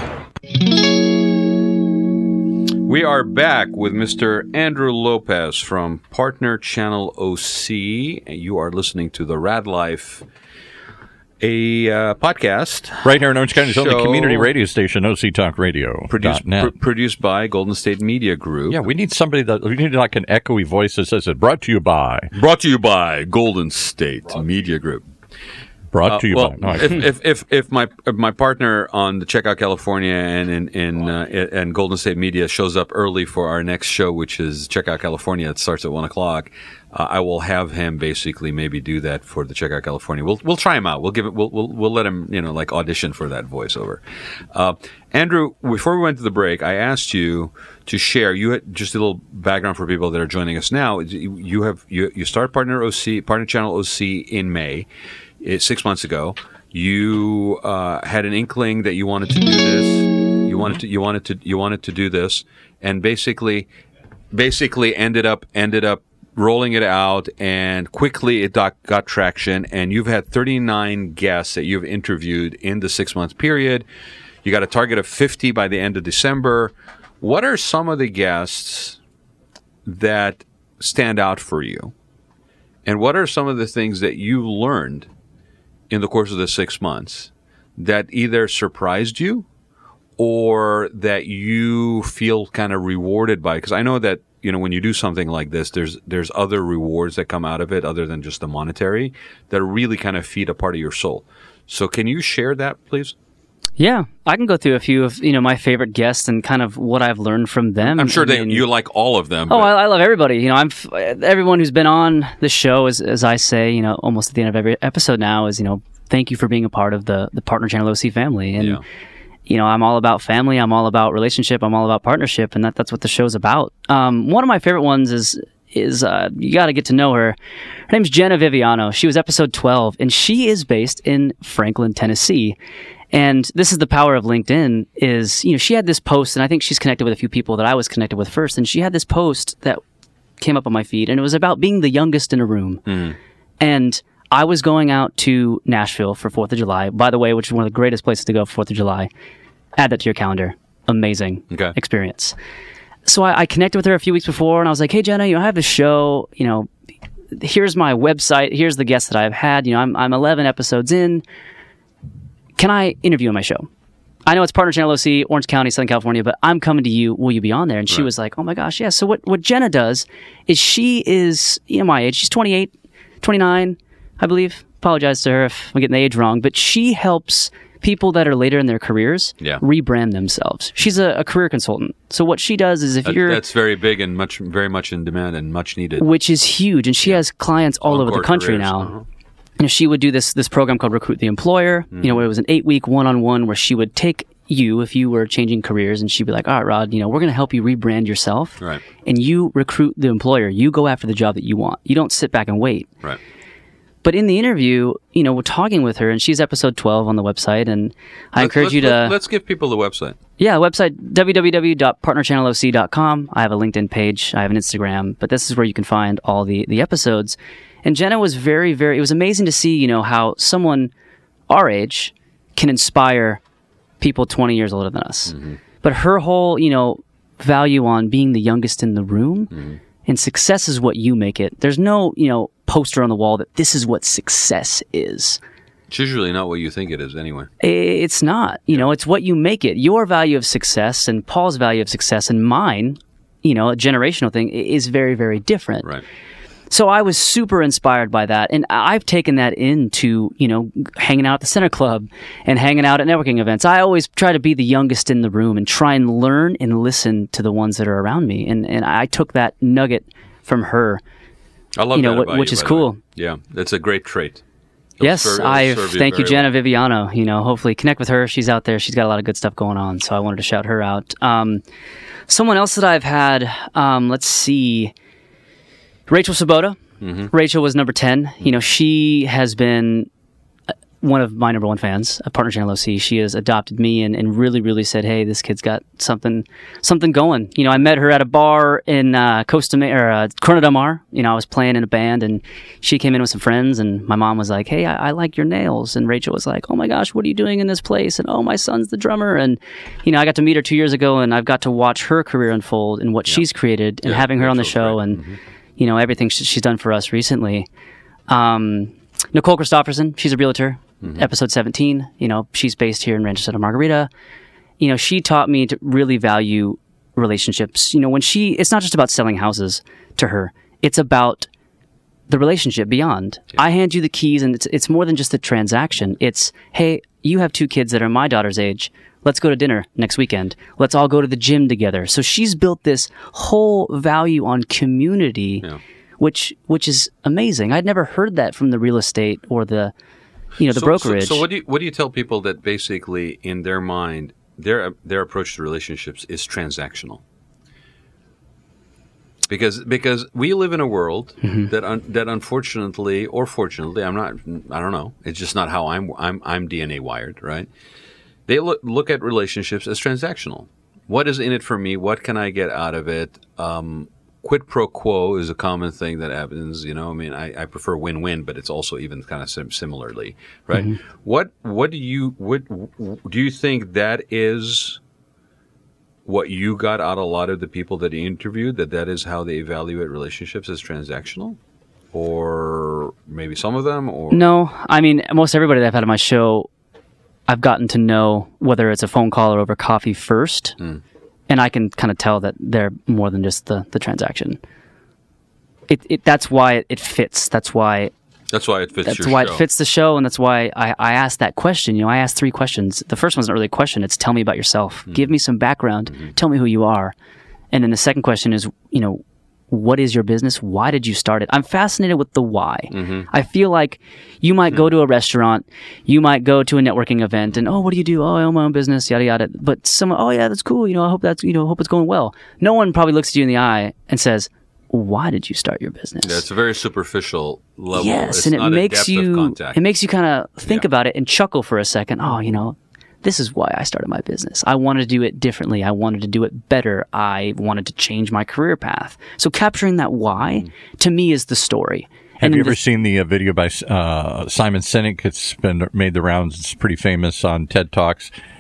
Speaker 2: We are back with Mister Andrew Lopez from Partner Channel O C. You are listening to The Rad Life, a uh, podcast
Speaker 3: Right here in Orange County's only
Speaker 2: Show-
Speaker 3: community radio station, O C Talk Radio.
Speaker 2: produced,
Speaker 3: dot net.
Speaker 2: pr- produced by Golden State Media Group.
Speaker 3: Yeah, we need somebody that we need like an echoey voice that says it. Brought to you by.
Speaker 2: Brought to you by Golden State Media Group.
Speaker 3: Brought
Speaker 2: Uh,
Speaker 3: to you
Speaker 2: well,
Speaker 3: by. No, I-
Speaker 2: if, if if if my if my partner on the Check Out California and in in uh, and Golden State Media shows up early for our next show, which is Check Out California, it starts at one o'clock. Uh, I will have him basically maybe do that for the Check Out California. We'll we'll try him out. We'll give it. We'll we'll, we'll let him you know like audition for that voiceover. Uh, Andrew, before we went to the break, I asked you to share. You had just a little background for people that are joining us now. You have you you start Partner O C Partner Channel O C in May. It, six months ago, you uh, had an inkling that you wanted to do this. You wanted to. You wanted to. You wanted to do this, and basically, basically ended up ended up rolling it out, and quickly it got, got traction. And you've had thirty-nine guests that you've interviewed in the six month period. You got a target of fifty by the end of December. What are some of the guests that stand out for you, and what are some of the things that you learned in the course of the six months that either surprised you or that you feel kind of rewarded by? Because I know that, you know, when you do something like this, there's there's other rewards that come out of it other than just the monetary that really kind of feed a part of your soul. So can you share that, please?
Speaker 4: Yeah, I can go through a few of you know my favorite guests and kind of what I've learned from them.
Speaker 2: I'm sure
Speaker 4: I
Speaker 2: that
Speaker 4: mean-
Speaker 2: you like all of them.
Speaker 4: Oh,
Speaker 2: but-
Speaker 4: I, I love everybody. You know, I'm f- everyone who's been on the show, as as I say, you know, almost at the end of every episode now, is you know, thank you for being a part of the the Partner Channel O C family. And
Speaker 2: Yeah.
Speaker 4: you know, I'm all about family. I'm all about relationship. I'm all about partnership, and that that's what the show's about. Um, one of my favorite ones is is uh, you got to get to know her. Her name's Jenna Viviano. She was episode twelve, and she is based in Franklin, Tennessee. And this is the power of LinkedIn is, you know, she had this post, and I think she's connected with a few people that I was connected with first. And she had this post that came up on my feed, and it was about being the youngest in a room.
Speaker 2: Mm.
Speaker 4: And I was going out to Nashville for fourth of July, by the way, which is one of the greatest places to go for fourth of July. Add that to your calendar. Amazing
Speaker 2: Okay.
Speaker 4: experience. So I, I connected with her a few weeks before, and I was like, hey, Jenna, you know, I have this show, you know, here's my website, here's the guests that I've had, you know, I'm, I'm eleven episodes in. Can I interview on my show? I know it's Partner Channel O C, Orange County, Southern California, but I'm coming to you. Will you be on there? And she
Speaker 2: right.
Speaker 4: was like, oh my gosh, yeah. So what, what Jenna does is she is, you know, my age. She's twenty-eight, twenty-nine, I believe. Apologize to her if I'm getting the age wrong, but she helps people that are later in their careers
Speaker 2: yeah.
Speaker 4: rebrand themselves. She's a, a career consultant. So what she does is if
Speaker 2: that,
Speaker 4: you're...
Speaker 2: That's very big and much, very much in demand and much needed.
Speaker 4: Which is huge. And she yeah. has clients all over the country
Speaker 2: careers.
Speaker 4: now.
Speaker 2: Uh-huh.
Speaker 4: And she would do this this program called Recruit the Employer, mm. you know, where it was an eight-week one-on-one where she would take you, if you were changing careers, and she'd be like, all right, Rod, you know, we're going to help you rebrand yourself.
Speaker 2: Right.
Speaker 4: And you recruit the employer. You go after the job that you want. You don't sit back and wait.
Speaker 2: Right.
Speaker 4: But in the interview, you know, we're talking with her, and she's episode twelve on the website, and I
Speaker 2: let's,
Speaker 4: encourage
Speaker 2: let's,
Speaker 4: you to...
Speaker 2: Let's give people the website.
Speaker 4: Yeah, website, w w w dot partner channel o c dot com. I have a LinkedIn page. I have an Instagram. But this is where you can find all the, the episodes. And Jenna was very, very... It was amazing to see, you know, how someone our age can inspire people twenty years older than us. Mm-hmm. But her whole, you know, value on being the youngest in the room... Mm-hmm. And success is what you make it. There's no, you know, poster on the wall that this is what success is.
Speaker 2: It's usually not what you think it is anyway.
Speaker 4: It's not. You know, it's what you make it. Your value of success and Paul's value of success and mine, you know, a generational thing, is very, very different.
Speaker 2: Right.
Speaker 4: So I was super inspired by that. And I've taken that into, you know, hanging out at the Center Club and hanging out at networking events. I always try to be the youngest in the room and try and learn and listen to the ones that are around me. And and I took that nugget from her.
Speaker 2: I love
Speaker 4: you know,
Speaker 2: that about
Speaker 4: which
Speaker 2: you,
Speaker 4: is cool.
Speaker 2: Yeah, that's a great trait. It'll
Speaker 4: yes,
Speaker 2: serve,
Speaker 4: I thank you, Jenna
Speaker 2: well.
Speaker 4: Viviano. You know, hopefully connect with her. She's out there. She's got a lot of good stuff going on. So I wanted to shout her out. Um, someone else that I've had, um, let's see, Rachel Sabota. Mm-hmm. Rachel was number ten. You know, she has been one of my number one fans of Partner Channel O C. She has adopted me and, and really, really said, hey, this kid's got something something going. You know, I met her at a bar in uh, Costa Ma- or uh, Corona Del Mar. You know, I was playing in a band, and she came in with some friends, and my mom was like, hey, I, I like your nails. And Rachel was like, oh my gosh, what are you doing in this place? And oh, my son's the drummer. And, you know, I got to meet her two years ago, and I've got to watch her career unfold and what yeah. she's created, and
Speaker 2: yeah,
Speaker 4: having her
Speaker 2: Rachel's
Speaker 4: on the show
Speaker 2: great.
Speaker 4: and,
Speaker 2: mm-hmm.
Speaker 4: you know, everything she's done for us recently. Um, Nicole Christopherson, she's a realtor. Mm-hmm. Episode seventeen, you know, she's based here in Rancho Santa Margarita. You know, she taught me to really value relationships. You know, when she, it's not just about selling houses to her, it's about the relationship beyond. Yeah. I hand you the keys, and it's it's more than just a transaction. It's, hey, you have two kids that are my daughter's age. Let's go to dinner next weekend. Let's all go to the gym together. So she's built this whole value on community, yeah. which which is amazing. I'd never heard that from the real estate or the, you know, the
Speaker 2: so,
Speaker 4: brokerage.
Speaker 2: So, so what do you what do you tell people that basically in their mind their their approach to relationships is transactional? Because because we live in a world mm-hmm. that un, that unfortunately or fortunately, I'm not I don't know, it's just not how I'm I'm I'm D N A wired, right? They look look at relationships as transactional. What is in it for me? What can I get out of it? Um, quid pro quo is a common thing that happens. You know, I mean, I, I prefer win-win, but it's also even kind of sim- similarly, right? Mm-hmm. What what do you what do you think that is? What you got out of a lot of the people that you interviewed, that that is how they evaluate relationships as transactional? Or maybe some of them? Or
Speaker 4: no, I mean, most everybody that I've had on my show, I've gotten to know, whether it's a phone call or over coffee first, mm. and I can kind of tell that they're more than just the, the transaction. It, it that's why it, it fits. That's why
Speaker 2: That's why it fits
Speaker 4: That's
Speaker 2: your
Speaker 4: why
Speaker 2: show.
Speaker 4: it fits the show, and that's why I, I asked that question. You know, I asked three questions. The first one's not really a question. It's tell me about yourself. Mm-hmm. Give me some background. Mm-hmm. Tell me who you are. And then the second question is, you know, what is your business? Why did you start it? I'm fascinated with the why. Mm-hmm. I feel like you might mm-hmm. go to a restaurant, you might go to a networking event, and, oh, what do you do? Oh, I own my own business, yada, yada. But someone, oh, yeah, that's cool. You know, I hope that's, you know, hope it's going well. No one probably looks at you in the eye and says, why did you start your business?
Speaker 2: Yeah, it's a very superficial level.
Speaker 4: Yes,
Speaker 2: it's
Speaker 4: and it
Speaker 2: not
Speaker 4: makes
Speaker 2: a depth
Speaker 4: you
Speaker 2: of contact.
Speaker 4: it makes you kind of think
Speaker 2: yeah.
Speaker 4: about it and chuckle for a second. Oh, you know, this is why I started my business. I wanted to do it differently. I wanted to do it better. I wanted to change my career path. So capturing that why mm. to me is the story.
Speaker 3: Have
Speaker 4: and
Speaker 3: you ever
Speaker 4: the,
Speaker 3: seen the uh, video by uh, Simon Sinek? It's been made the rounds. It's pretty famous on TED Talks.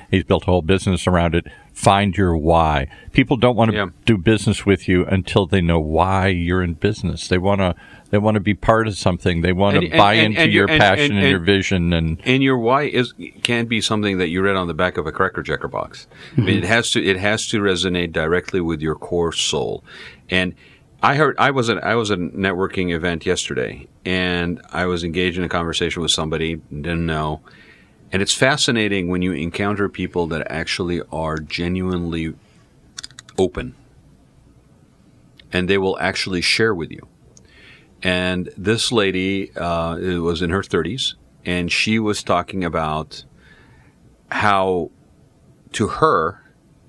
Speaker 3: He's built a whole business around it. Find your why. People don't want to
Speaker 2: Yeah.
Speaker 3: do business with you until they know why you're in business. They want to they want to be part of something. They want to
Speaker 2: And-
Speaker 3: buy
Speaker 2: and-
Speaker 3: into
Speaker 2: and
Speaker 3: your
Speaker 2: your- and-
Speaker 3: passion
Speaker 2: and-
Speaker 3: and, your
Speaker 2: and-
Speaker 3: vision. And
Speaker 2: And your why is can be something that you read on the back of a cracker jacker box. I mean, it has to it has to resonate directly with your core soul. And I heard I was at I was at a networking event yesterday, and I was engaged in a conversation with somebody didn't know. And it's fascinating when you encounter people that actually are genuinely open, and they will actually share with you. And this lady uh, was in her thirties, and she was talking about how, to her,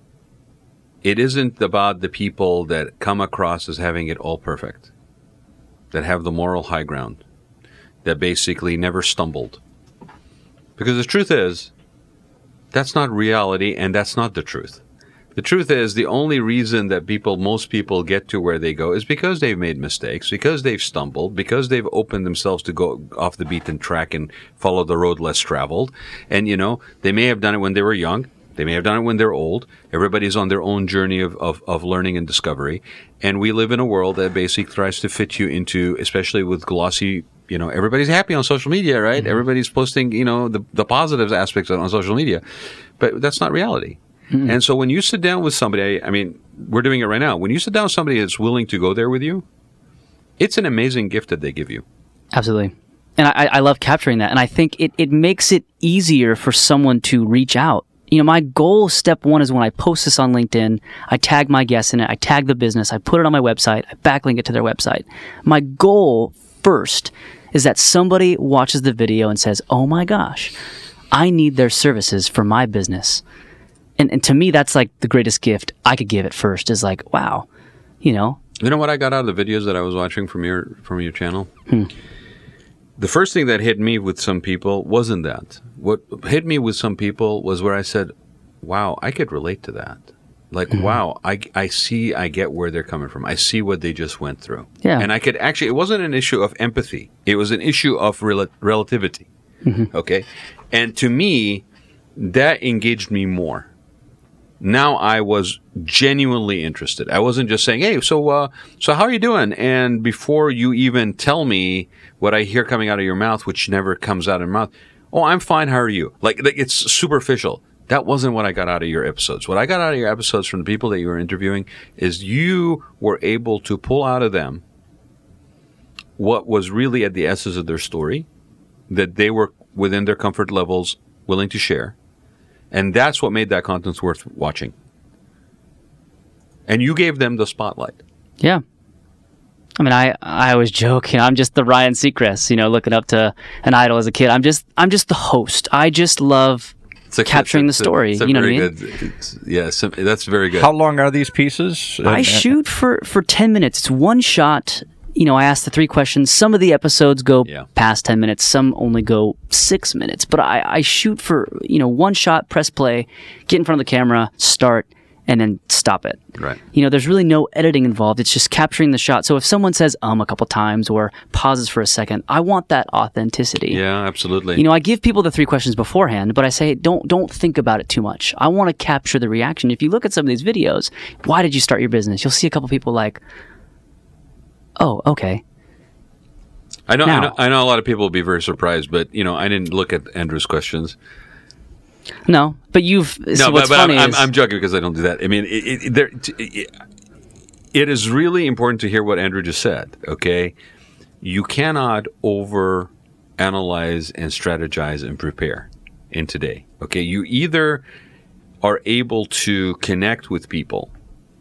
Speaker 2: it isn't about the people that come across as having it all perfect, that have the moral high ground, that basically never stumbled. Because the truth is, that's not reality, and that's not the truth. The truth is, the only reason that people, most people get to where they go is because they've made mistakes, because they've stumbled, because they've opened themselves to go off the beaten track and follow the road less traveled. And, you know, they may have done it when they were young. They may have done it when they're old. Everybody's on their own journey of, of, of learning and discovery. And we live in a world that basically tries to fit you into, especially with glossy, you know, everybody's happy on social media, right? Mm-hmm. Everybody's posting, you know, the, the positive aspects on social media. But that's not reality. Mm-hmm. And so when you sit down with somebody, I, I mean, we're doing it right now. When you sit down with somebody that's willing to go there with you, it's an amazing gift that they give you.
Speaker 4: Absolutely. And I, I love capturing that. And I think it, it makes it easier for someone to reach out. You know, my goal, step one, is when I post this on LinkedIn, I tag my guests in it, I tag the business, I put it on my website, I backlink it to their website. My goal first is that somebody watches the video and says, oh my gosh, I need their services for my business. And, and to me, that's like the greatest gift I could give at first, is like, wow, you know.
Speaker 2: You know what I got out of the videos that I was watching from your from your channel?
Speaker 4: Hmm.
Speaker 2: The first thing that hit me with some people wasn't that. What hit me with some people was where I said, wow, I could relate to that. Like, mm-hmm. wow, I, I see, I get where they're coming from. I see what they just went through.
Speaker 4: Yeah.
Speaker 2: And I could actually, it wasn't an issue of empathy. It was an issue of rel- relativity. Mm-hmm. Okay. And to me, that engaged me more. Now I was genuinely interested. I wasn't just saying, hey, so uh, so how are you doing? And before you even tell me what I hear coming out of your mouth, which never comes out of your mouth, oh, I'm fine, how are you? Like, like it's superficial. That wasn't what I got out of your episodes. What I got out of your episodes from the people that you were interviewing is you were able to pull out of them what was really at the essence of their story, that they were within their comfort levels willing to share. And that's what made that content worth watching. And you gave them the spotlight.
Speaker 4: Yeah. I mean, I, I always joke, you know, I'm just the Ryan Seacrest, you know, looking up to an idol as a kid. I'm just, I'm just the host. I just love a, capturing
Speaker 2: it's a,
Speaker 4: the story.
Speaker 2: It's a
Speaker 4: you know what I mean?
Speaker 2: Good, yeah, so, that's very good.
Speaker 3: How long are these pieces?
Speaker 4: I shoot for, for ten minutes. It's one shot. You know, I ask the three questions. Some of the episodes go
Speaker 2: yeah.
Speaker 4: past ten minutes. Some only go six minutes. But I, I shoot for, you know, one shot, press play, get in front of the camera, start, and then stop it.
Speaker 2: Right.
Speaker 4: You know, there's really no editing involved. It's just capturing the shot. So if someone says um a couple times or pauses for a second, I want that authenticity.
Speaker 2: Yeah, absolutely.
Speaker 4: You know, I give people the three questions beforehand, but I say, don't don't think about it too much. I want to capture the reaction. If you look at some of these videos, why did you start your business? You'll see a couple people like, oh, okay.
Speaker 2: I know,
Speaker 4: now,
Speaker 2: I know, I know a lot of people will be very surprised, but, you know, I didn't look at Andrew's questions.
Speaker 4: No, but you've.
Speaker 2: No,
Speaker 4: so
Speaker 2: but,
Speaker 4: what's
Speaker 2: but
Speaker 4: funny
Speaker 2: I'm,
Speaker 4: is,
Speaker 2: I'm, I'm joking because I don't do that. I mean, it, it, there, it, it is really important to hear what Andrew just said, okay? You cannot over analyze and strategize and prepare in today, okay? You either are able to connect with people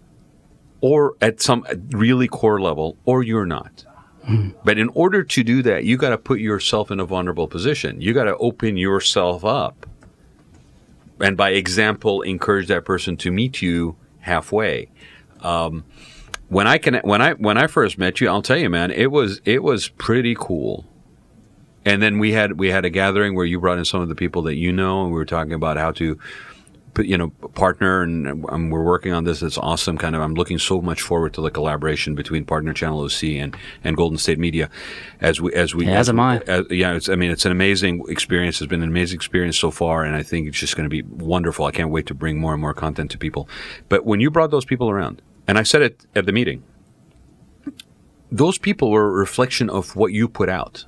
Speaker 2: or at some really core level, or you're not. Mm. But in order to do that, you got to put yourself in a vulnerable position. You got to open yourself up. And by example, encourage that person to meet you halfway. Um, when I can, when I when I first met you, I'll tell you, man, it was it was pretty cool. And then we had we had a gathering where you brought in some of the people that you know, and we were talking about how to you know, partner, and um, we're working on this. It's awesome. Kind of, I'm looking so much forward to the collaboration between Partner Channel O C and, and Golden State Media, as we as we
Speaker 4: yeah, as, as am I.
Speaker 2: As, yeah, it's, I mean, it's an amazing experience. It's been an amazing experience so far, and I think it's just going to be wonderful. I can't wait to bring more and more content to people. But when you brought those people around, and I said it at the meeting, those people were a reflection of what you put out,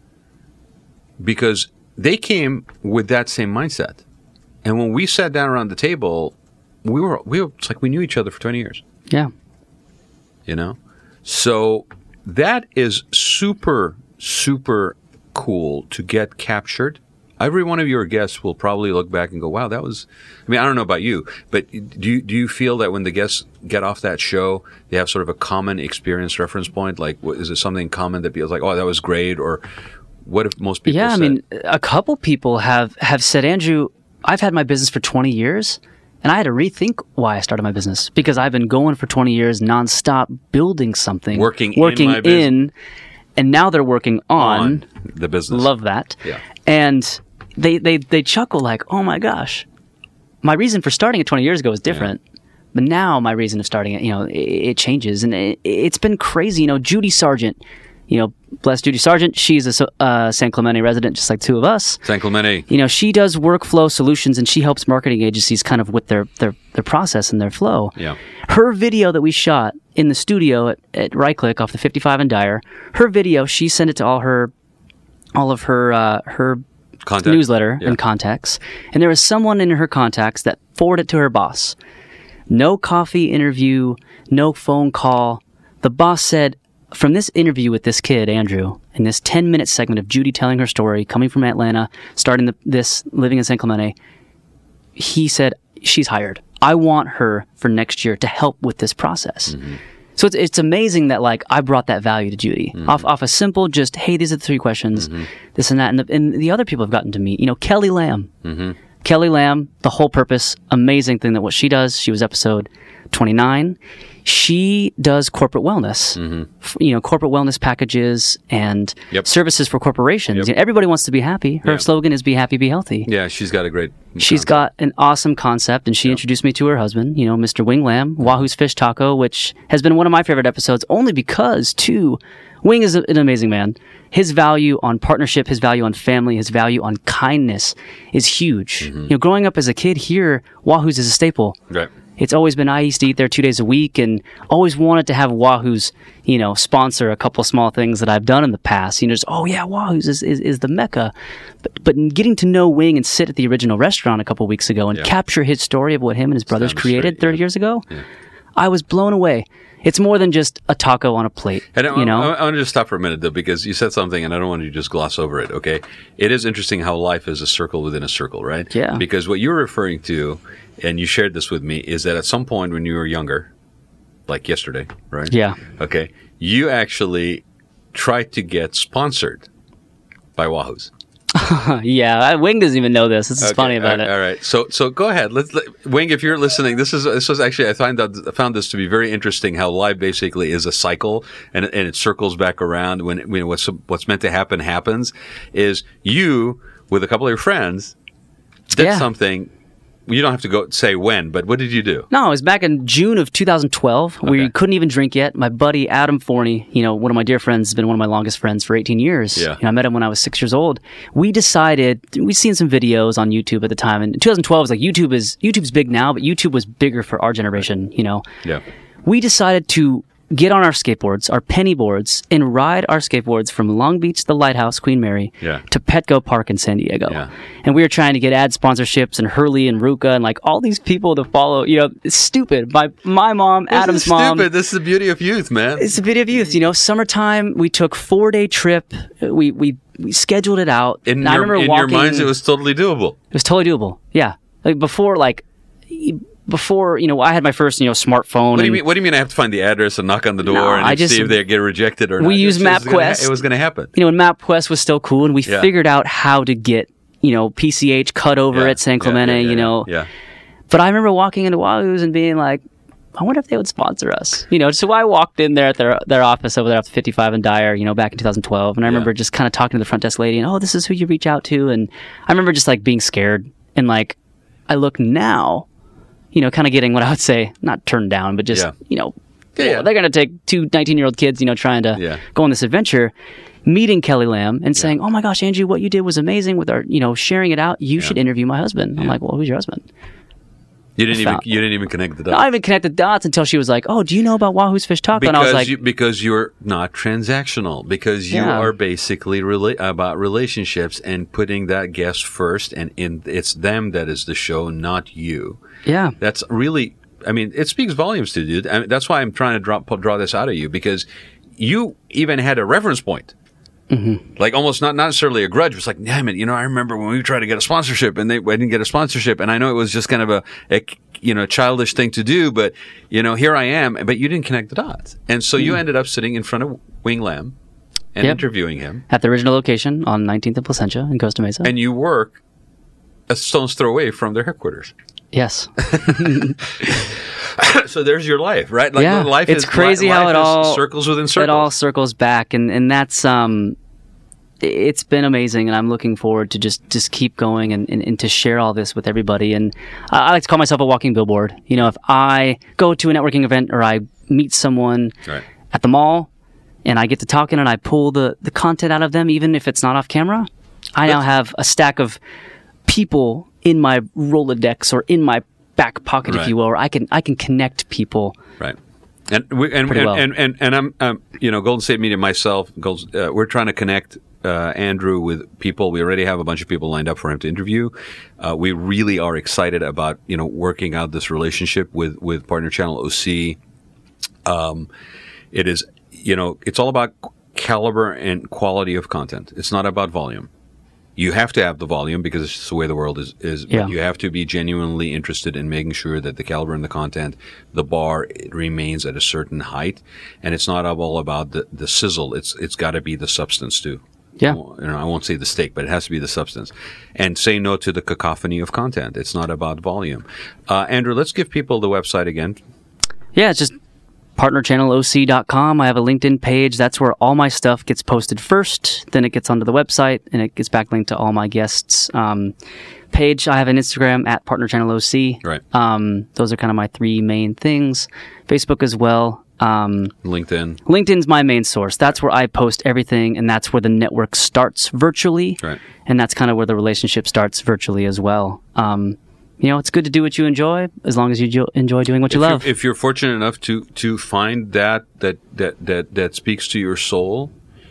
Speaker 2: because they came with that same mindset. And when we sat down around the table, we were we were it's like we knew each other for twenty years.
Speaker 4: Yeah.
Speaker 2: You know? So that is super, super cool to get captured. Every one of your guests will probably look back and go, wow, that was, I mean, I don't know about you, but do you, do you feel that when the guests get off that show, they have sort of a common experience reference point? Like, is it something common that feels like, oh, that was great? Or what if most people
Speaker 4: Yeah,
Speaker 2: said?
Speaker 4: I mean, a couple people have, have said, Andrew, I've had my business for twenty years, and I had to rethink why I started my business, because I've been going for twenty years nonstop, building something,
Speaker 2: working,
Speaker 4: working
Speaker 2: in, my
Speaker 4: in and now they're working on,
Speaker 2: on the business.
Speaker 4: Love that.
Speaker 2: Yeah.
Speaker 4: And they, they, they chuckle like, oh my gosh, my reason for starting it twenty years ago was different. Yeah. But now my reason of starting it, you know, it, it changes, and it, it's been crazy. You know, Judy Sargent, you know, bless Judy Sargent. She's a uh, San Clemente resident, just like two of us.
Speaker 2: San Clemente.
Speaker 4: You know, she does workflow solutions, and she helps marketing agencies kind of with their, their, their process and their flow.
Speaker 2: Yeah.
Speaker 4: Her video that we shot in the studio at, at Right Click off the fifty-five and Dyer, her video, she sent it to all her, all of her, uh, her
Speaker 2: Contact.
Speaker 4: newsletter
Speaker 2: Yeah.
Speaker 4: and contacts. And there was someone in her contacts that forwarded it to her boss. No coffee interview, no phone call. The boss said, from this interview with this kid, Andrew, in this ten-minute segment of Judy telling her story, coming from Atlanta, starting the, this, living in San Clemente, he said, she's hired. I want her for next year to help with this process. Mm-hmm. So it's, it's amazing that, like, I brought that value to Judy. Mm-hmm. Off off a simple, just, hey, these are the three questions, mm-hmm. this and that. And the, and the other people have gotten to meet. You know, Kelly Lamb. Mm-hmm. Kelly Lamb, the whole purpose, amazing thing that what she does. She was episode twenty-nine. She does corporate wellness, mm-hmm. f- you know, corporate wellness packages and yep. services for corporations.
Speaker 2: Yep.
Speaker 4: You know, everybody wants to be happy. Her
Speaker 2: yeah.
Speaker 4: slogan is "Be happy, be healthy."
Speaker 2: Yeah, she's got a great.
Speaker 4: She's
Speaker 2: concept.
Speaker 4: got an awesome concept, and she yep. introduced me to her husband, you know, Mister Wing Lamb, Wahoo's Fish Taco, which has been one of my favorite episodes, only because too, Wing is a, an amazing man. His value on partnership, his value on family, his value on kindness is huge. Mm-hmm. You know, growing up as a kid here, Wahoo's is a staple.
Speaker 2: Right.
Speaker 4: It's always been, I used to eat there two days a week, and always wanted to have Wahoo's, you know, sponsor a couple small things that I've done in the past. You know, just, oh yeah, Wahoo's is, is, is the mecca. But, but getting to know Wing and sit at the original restaurant a couple weeks ago and yeah. capture his story of what him and his brothers created thirty yeah. years ago, yeah. I was blown away. It's more than just a taco on a plate.
Speaker 2: And I,
Speaker 4: you know?
Speaker 2: I, I want to just stop for a minute, though, because you said something, and I don't want you to just gloss over it, okay? It is interesting how life is a circle within a circle, right?
Speaker 4: Yeah.
Speaker 2: Because what you're referring to, and you shared this with me, is that at some point when you were younger, like yesterday, right?
Speaker 4: Yeah.
Speaker 2: Okay. You actually tried to get sponsored by Wahoo's.
Speaker 4: yeah, Wing doesn't even know this. This is
Speaker 2: okay,
Speaker 4: funny about
Speaker 2: all,
Speaker 4: it.
Speaker 2: All right, so so go ahead. Let's let, Wing, if you're listening, this is this was actually I find that I found this to be very interesting. How life basically is a cycle, and and it circles back around. When when what's what's meant to happen happens, is you with a couple of your friends did
Speaker 4: yeah.
Speaker 2: something. You don't have to go say when, but what did you do?
Speaker 4: No, it was back in June of two thousand twelve. Okay. We couldn't even drink yet. My buddy Adam Forney, you know, one of my dear friends, has been one of my longest friends for eighteen years.
Speaker 2: Yeah.
Speaker 4: You know, I met him when I was six years old. We decided, we'd seen some videos on YouTube at the time, and two thousand twelve was like, YouTube is, YouTube's big now, but YouTube was bigger for our generation, you know.
Speaker 2: Yeah.
Speaker 4: We decided to get on our skateboards, our penny boards, and ride our skateboards from Long Beach, the Lighthouse, Queen Mary,
Speaker 2: yeah.
Speaker 4: to Petco Park in San Diego.
Speaker 2: Yeah.
Speaker 4: And we were trying to get ad sponsorships and Hurley and Ruka and like all these people to follow. You know, it's stupid. My my mom,
Speaker 2: this
Speaker 4: Adam's
Speaker 2: is
Speaker 4: mom.
Speaker 2: Stupid. This is the beauty of youth, man.
Speaker 4: It's the beauty of youth. You know, summertime. We took four day trip. We we, we scheduled it out.
Speaker 2: In,
Speaker 4: and
Speaker 2: your,
Speaker 4: I remember
Speaker 2: in
Speaker 4: walking,
Speaker 2: your minds, it was totally doable.
Speaker 4: It was totally doable. Yeah, like before, like. Before, you know, I had my first, you know, smartphone.
Speaker 2: What do you
Speaker 4: and,
Speaker 2: mean? What do you mean? I have to find the address and knock on the door
Speaker 4: no,
Speaker 2: and
Speaker 4: I just,
Speaker 2: see if they get rejected or
Speaker 4: we
Speaker 2: not?
Speaker 4: We used MapQuest.
Speaker 2: It was going to happen.
Speaker 4: You know, when MapQuest was still cool, and we
Speaker 2: yeah.
Speaker 4: figured out how to get, you know, P C H cut over
Speaker 2: yeah.
Speaker 4: at San Clemente.
Speaker 2: Yeah, yeah, yeah,
Speaker 4: you know.
Speaker 2: Yeah.
Speaker 4: But I remember walking into Wahoo's and being like, I wonder if they would sponsor us. You know, so I walked in there at their their office over there off the fifty-five and Dyer, you know, back in two thousand twelve, and I remember yeah. just kind of talking to the front desk lady, and oh, this is who you reach out to, and I remember just like being scared and like. I look now, you know, kind of getting what I would say, not turned down, but just,
Speaker 2: Yeah.
Speaker 4: you know,
Speaker 2: Yeah,
Speaker 4: well,
Speaker 2: yeah.
Speaker 4: they're going to take two nineteen-year-old kids, you know, trying to
Speaker 2: Yeah.
Speaker 4: go on this adventure, meeting Kelly Lamb and saying, oh my gosh, Andrew, what you did was amazing with our, you know, sharing it out. You should interview my husband. I'm
Speaker 2: Yeah.
Speaker 4: like, well, who's your husband?
Speaker 2: You didn't even
Speaker 4: found-
Speaker 2: you didn't even connect the dots.
Speaker 4: No, I even connected dots until she was like, oh, do you know about Wahoo's Fish Taco? And I was
Speaker 2: Because
Speaker 4: like,
Speaker 2: you, because you're not transactional, because you
Speaker 4: Yeah.
Speaker 2: are basically rela- about relationships and putting that guest first, and in it's them that is the show, not you.
Speaker 4: yeah.
Speaker 2: That's really, I mean, it speaks volumes to you. I mean, that's why I'm trying to draw draw this out of you, because you even had a reference point. Mm-hmm. Like almost not, not necessarily a grudge. It was like, damn it, you know, I remember when we tried to get a sponsorship and they I didn't get a sponsorship, and I know it was just kind of a, a you know childish thing to do, but you know here I am. But you didn't connect the dots, and so you ended up sitting in front of Wing Lam and
Speaker 4: Yep.
Speaker 2: interviewing him,
Speaker 4: At the original location on nineteenth and Placentia in Costa Mesa.
Speaker 2: and you work a stone's throw away from their headquarters.
Speaker 4: yes.
Speaker 2: So there's your life, right? Like
Speaker 4: yeah.
Speaker 2: life
Speaker 4: it's
Speaker 2: is,
Speaker 4: crazy
Speaker 2: li-
Speaker 4: how
Speaker 2: life
Speaker 4: it
Speaker 2: is
Speaker 4: all
Speaker 2: circles within circles.
Speaker 4: It all circles back, and and that's um, it's been amazing, and I'm looking forward to just just keep going and, and, and to share all this with everybody. And I, I like to call myself a walking billboard. You know, if I go to a networking event or I meet someone
Speaker 2: Right.
Speaker 4: at the mall, and I get to talking and I pull the the content out of them, even if it's not off camera, I now have a stack of people in my Rolodex or in my back pocket,
Speaker 2: Right.
Speaker 4: if you will, or I can I can connect people.
Speaker 2: Right. And we, and,
Speaker 4: Pretty
Speaker 2: and,
Speaker 4: well.
Speaker 2: and, and, and I'm, um, you know, Golden State Media, myself, Gold, uh, we're trying to connect uh, Andrew with people. We already have a bunch of people lined up for him to interview. Uh, we really are excited about, you know, working out this relationship with, with Partner Channel O C. Um, it is, you know, it's all about caliber and quality of content. It's not about volume. You have to have the volume because it's just the way the world is. is
Speaker 4: Yeah.
Speaker 2: But you have to be genuinely interested in making sure that the caliber and the content, the bar, it remains at a certain height, and it's not all about the, the sizzle. It's it's got to be the substance too.
Speaker 4: Yeah.
Speaker 2: You know, I won't say the steak, but it has to be the substance. And say no to the cacophony of content. It's not about volume. Uh, Andrew, let's give people the website again.
Speaker 4: Yeah, it's just partner channel O C dot com. I have a LinkedIn page. That's where all my stuff gets posted first. Then it gets onto the website, and it gets backlinked to all my guests' um, page. I have an Instagram at partner channel O C.
Speaker 2: Right.
Speaker 4: Um, those are kind of my three main things. Facebook as well. Um,
Speaker 2: LinkedIn.
Speaker 4: LinkedIn's my main source. That's where I post everything, and that's where the network starts virtually.
Speaker 2: Right.
Speaker 4: And that's kind of where the relationship starts virtually as well. Um, you know, it's good to do what you enjoy, as long as you jo- enjoy doing what you
Speaker 2: if
Speaker 4: love.
Speaker 2: You're, if you're fortunate enough to to find that that that that, that speaks to your soul,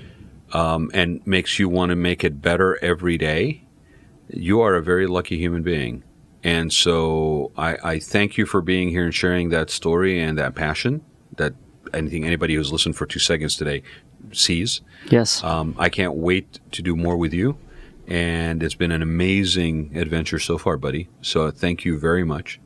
Speaker 2: um, and makes you want to make it better every day, you are a very lucky human being. And so I, I thank you for being here and sharing that story and that passion that anything anybody who's listened for two seconds today sees.
Speaker 4: Yes.
Speaker 2: Um, I can't wait to do more with you. And it's been an amazing adventure so far, buddy. So thank you very much.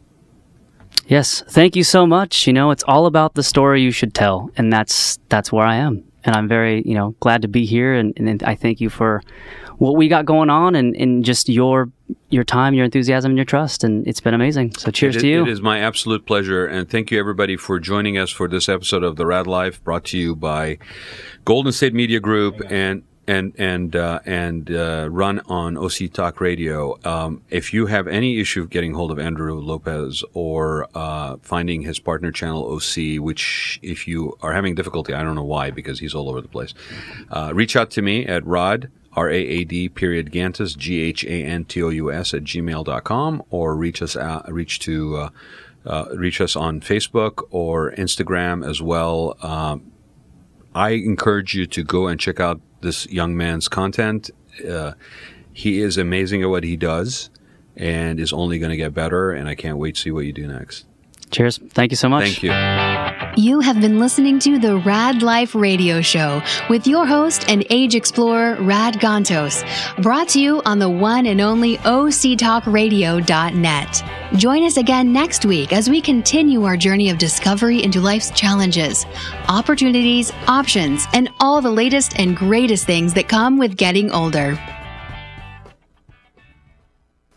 Speaker 4: Yes, thank you so much. You know, it's all about the story you should tell, and that's that's where I am. And I'm very, you know, glad to be here, and, and I thank you for what we got going on, and, and just your your time, your enthusiasm, and your trust. And it's been amazing. So cheers
Speaker 2: It,
Speaker 4: to you.
Speaker 2: It is my absolute pleasure, and thank you everybody for joining us for this episode of The Rad Life, brought to you by Golden State Media Group and and and uh, and uh, run on O C Talk Radio. Um, if you have any issue getting hold of Andrew Lopez or uh, finding his partner channel O C, which if you are having difficulty, I don't know why, because he's all over the place, uh, reach out to me at Rod, R A A D period Gantus, G H A N T O U S at gmail dot com, or reach us out, reach to uh, uh, reach us on Facebook or Instagram as well. Um, I encourage you to go and check out this young man's content. Uh, he is amazing at what he does and is only going to get better, and I can't wait to see what you do next.
Speaker 4: Cheers. Thank you so much.
Speaker 2: Thank you.
Speaker 1: You have been listening to the Rad Life Radio Show with your host and age explorer, Rad Gantos, brought to you on the one and only O C talk radio dot net. Join us again next week as we continue our journey of discovery into life's challenges, opportunities, options, and all the latest and greatest things that come with getting older.